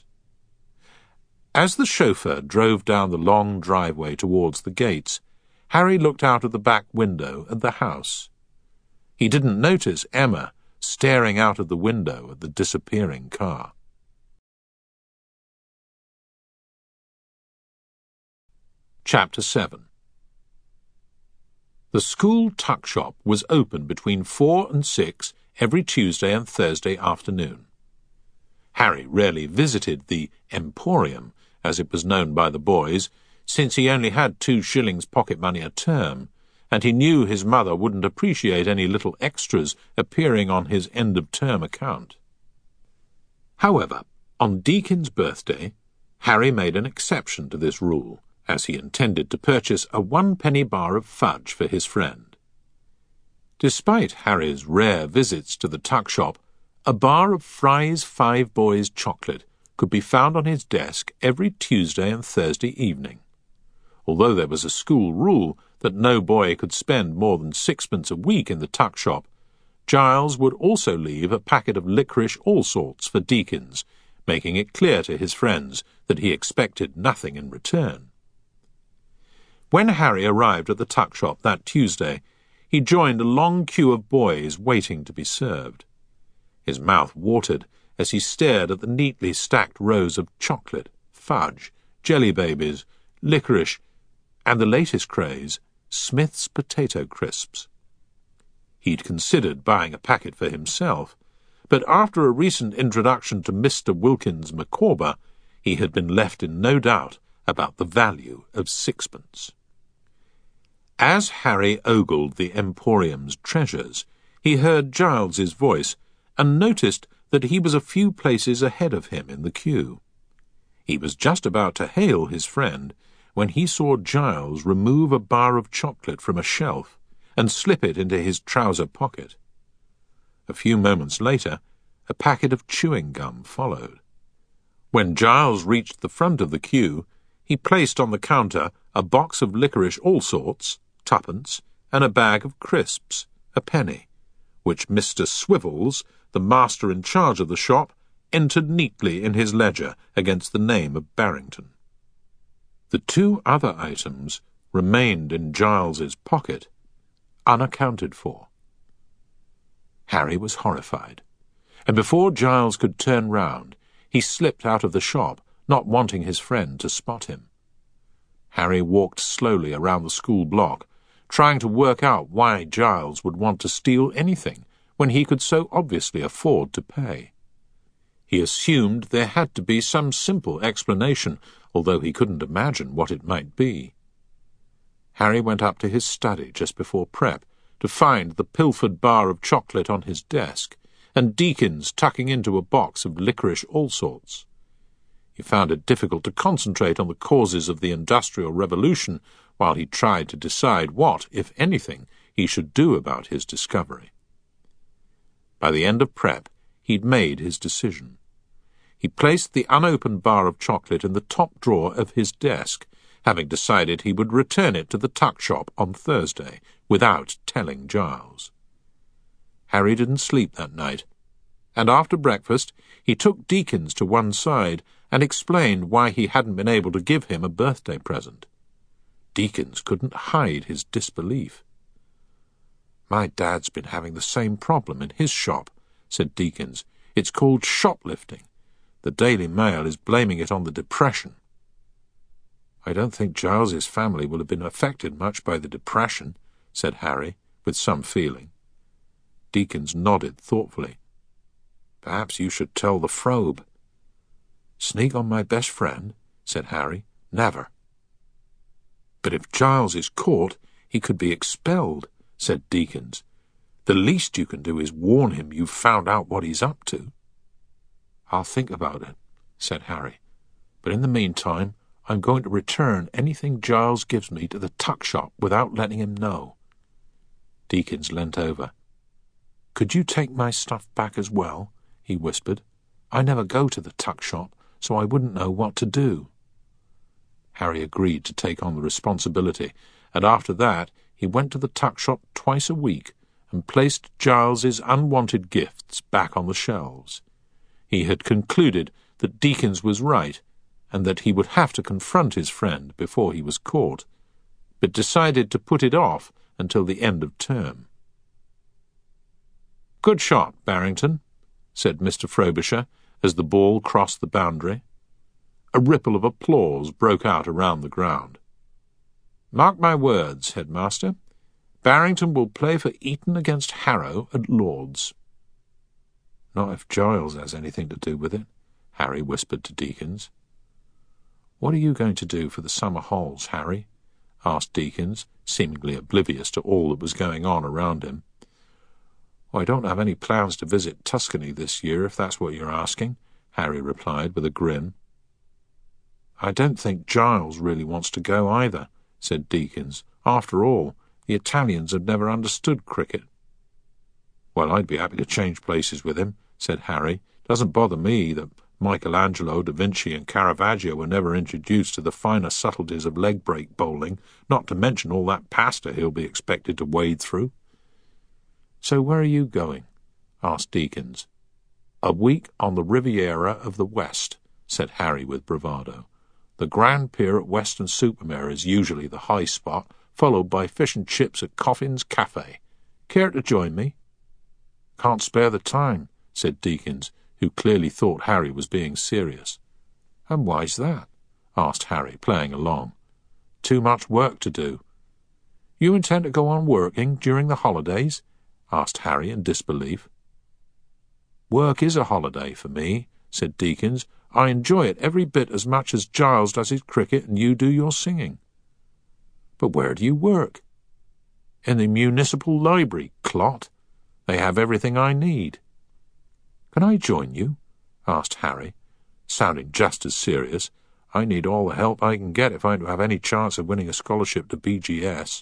S1: As the chauffeur drove down the long driveway towards the gates, Harry looked out of the back window at the house. He didn't notice Emma, staring out of the window at the disappearing car. Chapter seven. The school tuck shop was open between four and six every Tuesday and Thursday afternoon. Harry rarely visited the Emporium, as it was known by the boys, since he only had two shillings pocket money a term, and he knew his mother wouldn't appreciate any little extras appearing on his end-of-term account. However, on Deakin's birthday, Harry made an exception to this rule, as he intended to purchase a one-penny bar of fudge for his friend. Despite Harry's rare visits to the tuck shop, a bar of Fry's Five Boys chocolate could be found on his desk every Tuesday and Thursday evening. Although there was a school rule that no boy could spend more than sixpence a week in the tuck shop, Giles would also leave a packet of licorice all sorts for Deakins, making it clear to his friends that he expected nothing in return. When Harry arrived at the tuck shop that Tuesday, he joined a long queue of boys waiting to be served. His mouth watered as he stared at the neatly stacked rows of chocolate, fudge, jelly babies, licorice, and the latest craze, Smith's potato crisps. He'd considered buying a packet for himself, but after a recent introduction to Mister Wilkins Micawber, he had been left in no doubt about the value of sixpence. As Harry ogled the Emporium's treasures, he heard Giles's voice and noticed that he was a few places ahead of him in the queue. He was just about to hail his friend when he saw Giles remove a bar of chocolate from a shelf and slip it into his trouser pocket. A few moments later, a packet of chewing gum followed. When Giles reached the front of the queue, he placed on the counter a box of licorice all sorts, twopence, and a bag of crisps, a penny, which Mister Swivels, the master in charge of the shop, entered neatly in his ledger against the name of Barrington. The two other items remained in Giles's pocket, unaccounted for. Harry was horrified, and before Giles could turn round, he slipped out of the shop, not wanting his friend to spot him. Harry walked slowly around the school block, trying to work out why Giles would want to steal anything when he could so obviously afford to pay. He assumed there had to be some simple explanation, although he couldn't imagine what it might be. Harry went up to his study just before prep to find the pilfered bar of chocolate on his desk and Deakins tucking into a box of licorice all sorts. He found it difficult to concentrate on the causes of the Industrial Revolution while he tried to decide what, if anything, he should do about his discovery. By the end of prep, he'd made his decision. He placed the unopened bar of chocolate in the top drawer of his desk, having decided he would return it to the tuck shop on Thursday without telling Giles. Harry didn't sleep that night, and after breakfast he took Deakins to one side and explained why he hadn't been able to give him a birthday present. Deakins couldn't hide his disbelief. "My dad's been having the same problem in his shop," said Deakins. "It's called shoplifting. The Daily Mail is blaming it on the Depression." "I don't think Giles's family will have been affected much by the Depression," said Harry, with some feeling. Deakins nodded thoughtfully. "Perhaps you should tell the Frobe." "Sneak on my best friend?" said Harry. "Never." "But if Giles is caught, he could be expelled," said Deakins. "The least you can do is warn him you've found out what he's up to." "I'll think about it," said Harry. "But in the meantime, I'm going to return anything Giles gives me to the tuck shop without letting him know." Deakins leant over. "Could you take my stuff back as well?" he whispered. "I never go to the tuck shop, so I wouldn't know what to do." Harry agreed to take on the responsibility, and after that he went to the tuck shop twice a week and placed Giles's unwanted gifts back on the shelves. He had concluded that Deakins was right, and that he would have to confront his friend before he was caught, but decided to put it off until the end of term. "Good shot, Barrington," said Mister Frobisher as the ball crossed the boundary. A ripple of applause broke out around the ground. "Mark my words, headmaster. Barrington will play for Eton against Harrow at Lord's." "Not if Giles has anything to do with it," Harry whispered to Deakins. "What are you going to do for the summer hols, Harry?" asked Deakins, seemingly oblivious to all that was going on around him. "I don't have any plans to visit Tuscany this year, if that's what you're asking," Harry replied with a grin. "I don't think Giles really wants to go either," said Deakins. "After all, the Italians have never understood cricket." "Well, I'd be happy to change places with him," said Harry. "Doesn't bother me that Michelangelo, Da Vinci and Caravaggio were never introduced to the finer subtleties of leg-break bowling, not to mention all that pasta he'll be expected to wade through." "So where are you going?" asked Deakins. "A week on the Riviera of the West," said Harry with bravado. "The Grand Pier at Weston-super-Mare is usually the high spot, followed by fish and chips at Coffin's Cafe. Care to join me?" "Can't spare the time," said Deakins, who clearly thought Harry was being serious. "And why's that?" asked Harry, playing along. "Too much work to do." "You intend to go on working during the holidays?" asked Harry in disbelief. "Work is a holiday for me," said Deakins. "I enjoy it every bit as much as Giles does his cricket and you do your singing." "But where do you work?" "In the municipal library, clot. They have everything I need." "Can I join you?" asked Harry, sounding just as serious. "I need all the help I can get if I'm to have any chance of winning a scholarship to B G S."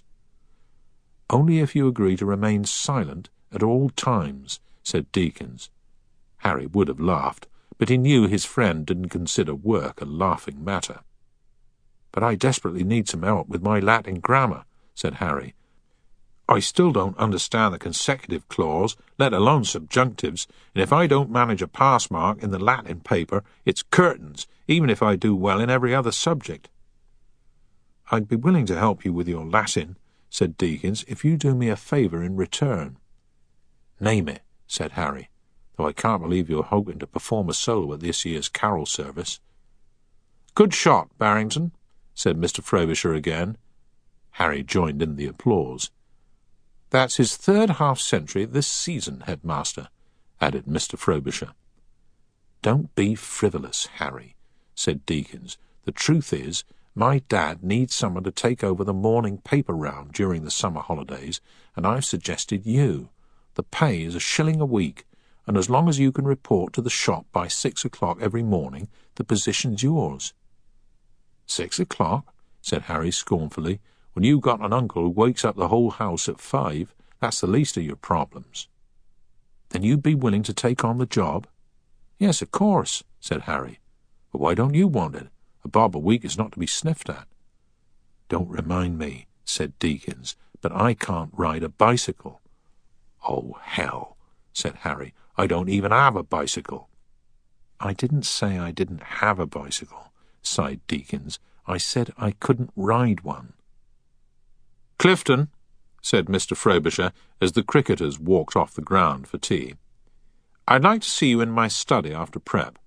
S1: "Only if you agree to remain silent at all times," said Deakins. Harry would have laughed, but he knew his friend didn't consider work a laughing matter. "But I desperately need some help with my Latin grammar," said Harry. "I still don't understand the consecutive clause, let alone subjunctives, and if I don't manage a pass mark in the Latin paper, it's curtains, even if I do well in every other subject." "I'd be willing to help you with your Latin," said Deakins, "if you do me a favour in return." "Name it," said Harry, "though I can't believe you're hoping to perform a solo at this year's carol service." "Good shot, Barrington," said Mister Frobisher again. Harry joined in the applause. "That's his third half-century this season, headmaster," added Mister Frobisher. "Don't be frivolous, Harry," said Deakins. "The truth is, my dad needs someone to take over the morning paper round during the summer holidays, and I've suggested you. The pay is a shilling a week, and as long as you can report to the shop by six o'clock every morning, the position's yours." "Six o'clock?" said Harry scornfully. "When you've got an uncle who wakes up the whole house at five, that's the least of your problems." "Then you'd be willing to take on the job?" "Yes, of course," said Harry. "But why don't you want it? A bob a week is not to be sniffed at." "Don't remind me," said Deakins, "but I can't ride a bicycle." "Oh, hell," said Harry. "I don't even have a bicycle." "I didn't say I didn't have a bicycle," sighed Deakins. "I said I couldn't ride one." "Clifton," said Mister Frobisher, as the cricketers walked off the ground for tea, "I'd like to see you in my study after prep."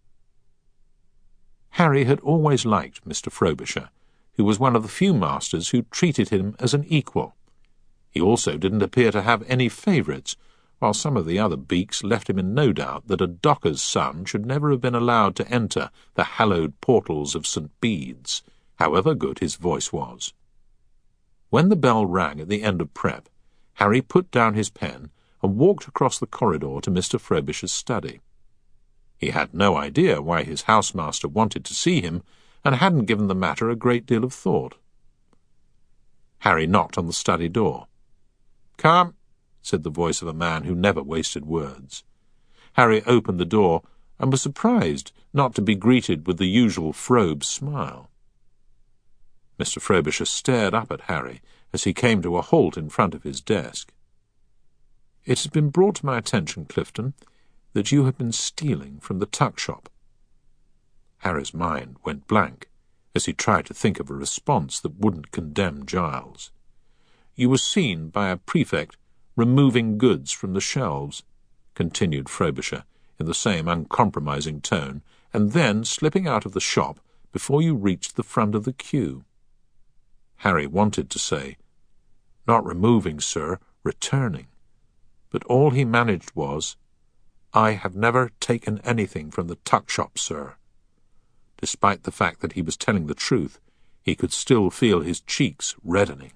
S1: Harry had always liked Mister Frobisher, who was one of the few masters who treated him as an equal. He also didn't appear to have any favourites, while some of the other beaks left him in no doubt that a docker's son should never have been allowed to enter the hallowed portals of Saint Bede's, however good his voice was. When the bell rang at the end of prep, Harry put down his pen and walked across the corridor to Mister Frobisher's study. He had no idea why his housemaster wanted to see him, and hadn't given the matter a great deal of thought. Harry knocked on the study door. "Come," said the voice of a man who never wasted words. Harry opened the door, and was surprised not to be greeted with the usual Frobe smile. Mister Frobisher stared up at Harry as he came to a halt in front of his desk. "It has been brought to my attention, Clifton, that you have been stealing from the tuck shop." Harry's mind went blank as he tried to think of a response that wouldn't condemn Giles. "You were seen by a prefect removing goods from the shelves." continued Frobisher, in the same uncompromising tone, and then slipping out of the shop before you reached the front of the queue. Harry wanted to say, "Not removing, sir, returning," but all he managed was, "I have never taken anything from the tuck shop, sir." Despite the fact that he was telling the truth, he could still feel his cheeks reddening.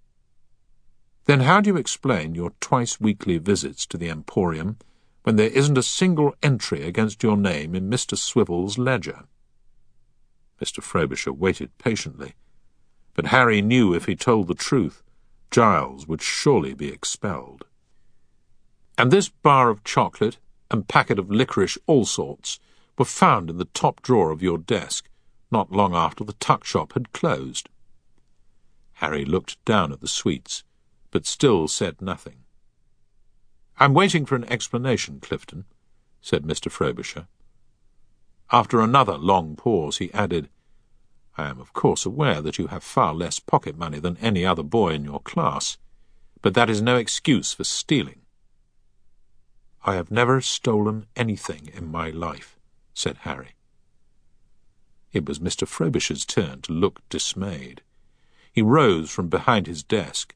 S1: "Then how do you explain your twice-weekly visits to the Emporium when there isn't a single entry against your name in Mister Swivel's ledger?" Mister Frobisher waited patiently, but Harry knew if he told the truth, Giles would surely be expelled. "And this bar of chocolate and packet of licorice all sorts were found in the top drawer of your desk not long after the tuck shop had closed." Harry looked down at the sweets, but still said nothing. "I'm waiting for an explanation, Clifton," said Mister Frobisher. After another long pause, he added, "I am of course aware that you have far less pocket money than any other boy in your class, but that is no excuse for stealing." "I have never stolen anything in my life," said Harry. It was Mister Frobisher's turn to look dismayed. He rose from behind his desk.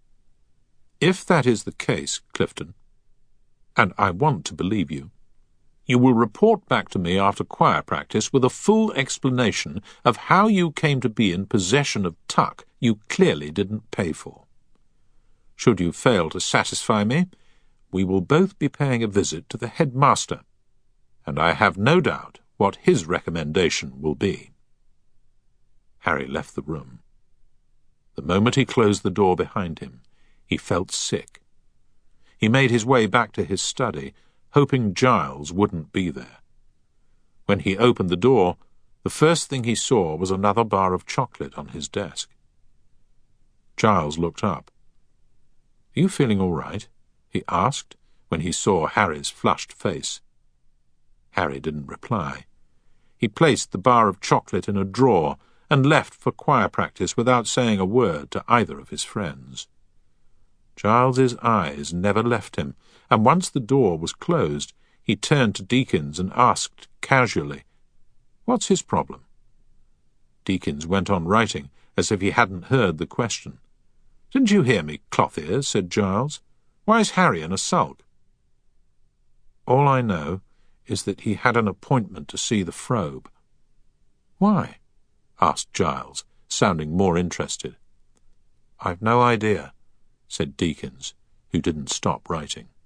S1: "If that is the case, Clifton, and I want to believe you, you will report back to me after choir practice with a full explanation of how you came to be in possession of tuck you clearly didn't pay for. Should you fail to satisfy me, we will both be paying a visit to the headmaster, and I have no doubt what his recommendation will be." Harry left the room. The moment he closed the door behind him, he felt sick. He made his way back to his study, hoping Giles wouldn't be there. When he opened the door, the first thing he saw was another bar of chocolate on his desk. Giles looked up. "Are you feeling all right?" he asked, when he saw Harry's flushed face. Harry didn't reply. He placed the bar of chocolate in a drawer and left for choir practice without saying a word to either of his friends. Giles's eyes never left him, and once the door was closed, he turned to Deakins and asked casually, "What's his problem?" Deakins went on writing, as if he hadn't heard the question. "Didn't you hear me, cloth-ears?" said Giles. "Why is Harry in a sulk?" "All I know is that he had an appointment to see the Frobe." "Why?" asked Giles, sounding more interested. "I've no idea," said Deakins, who didn't stop writing.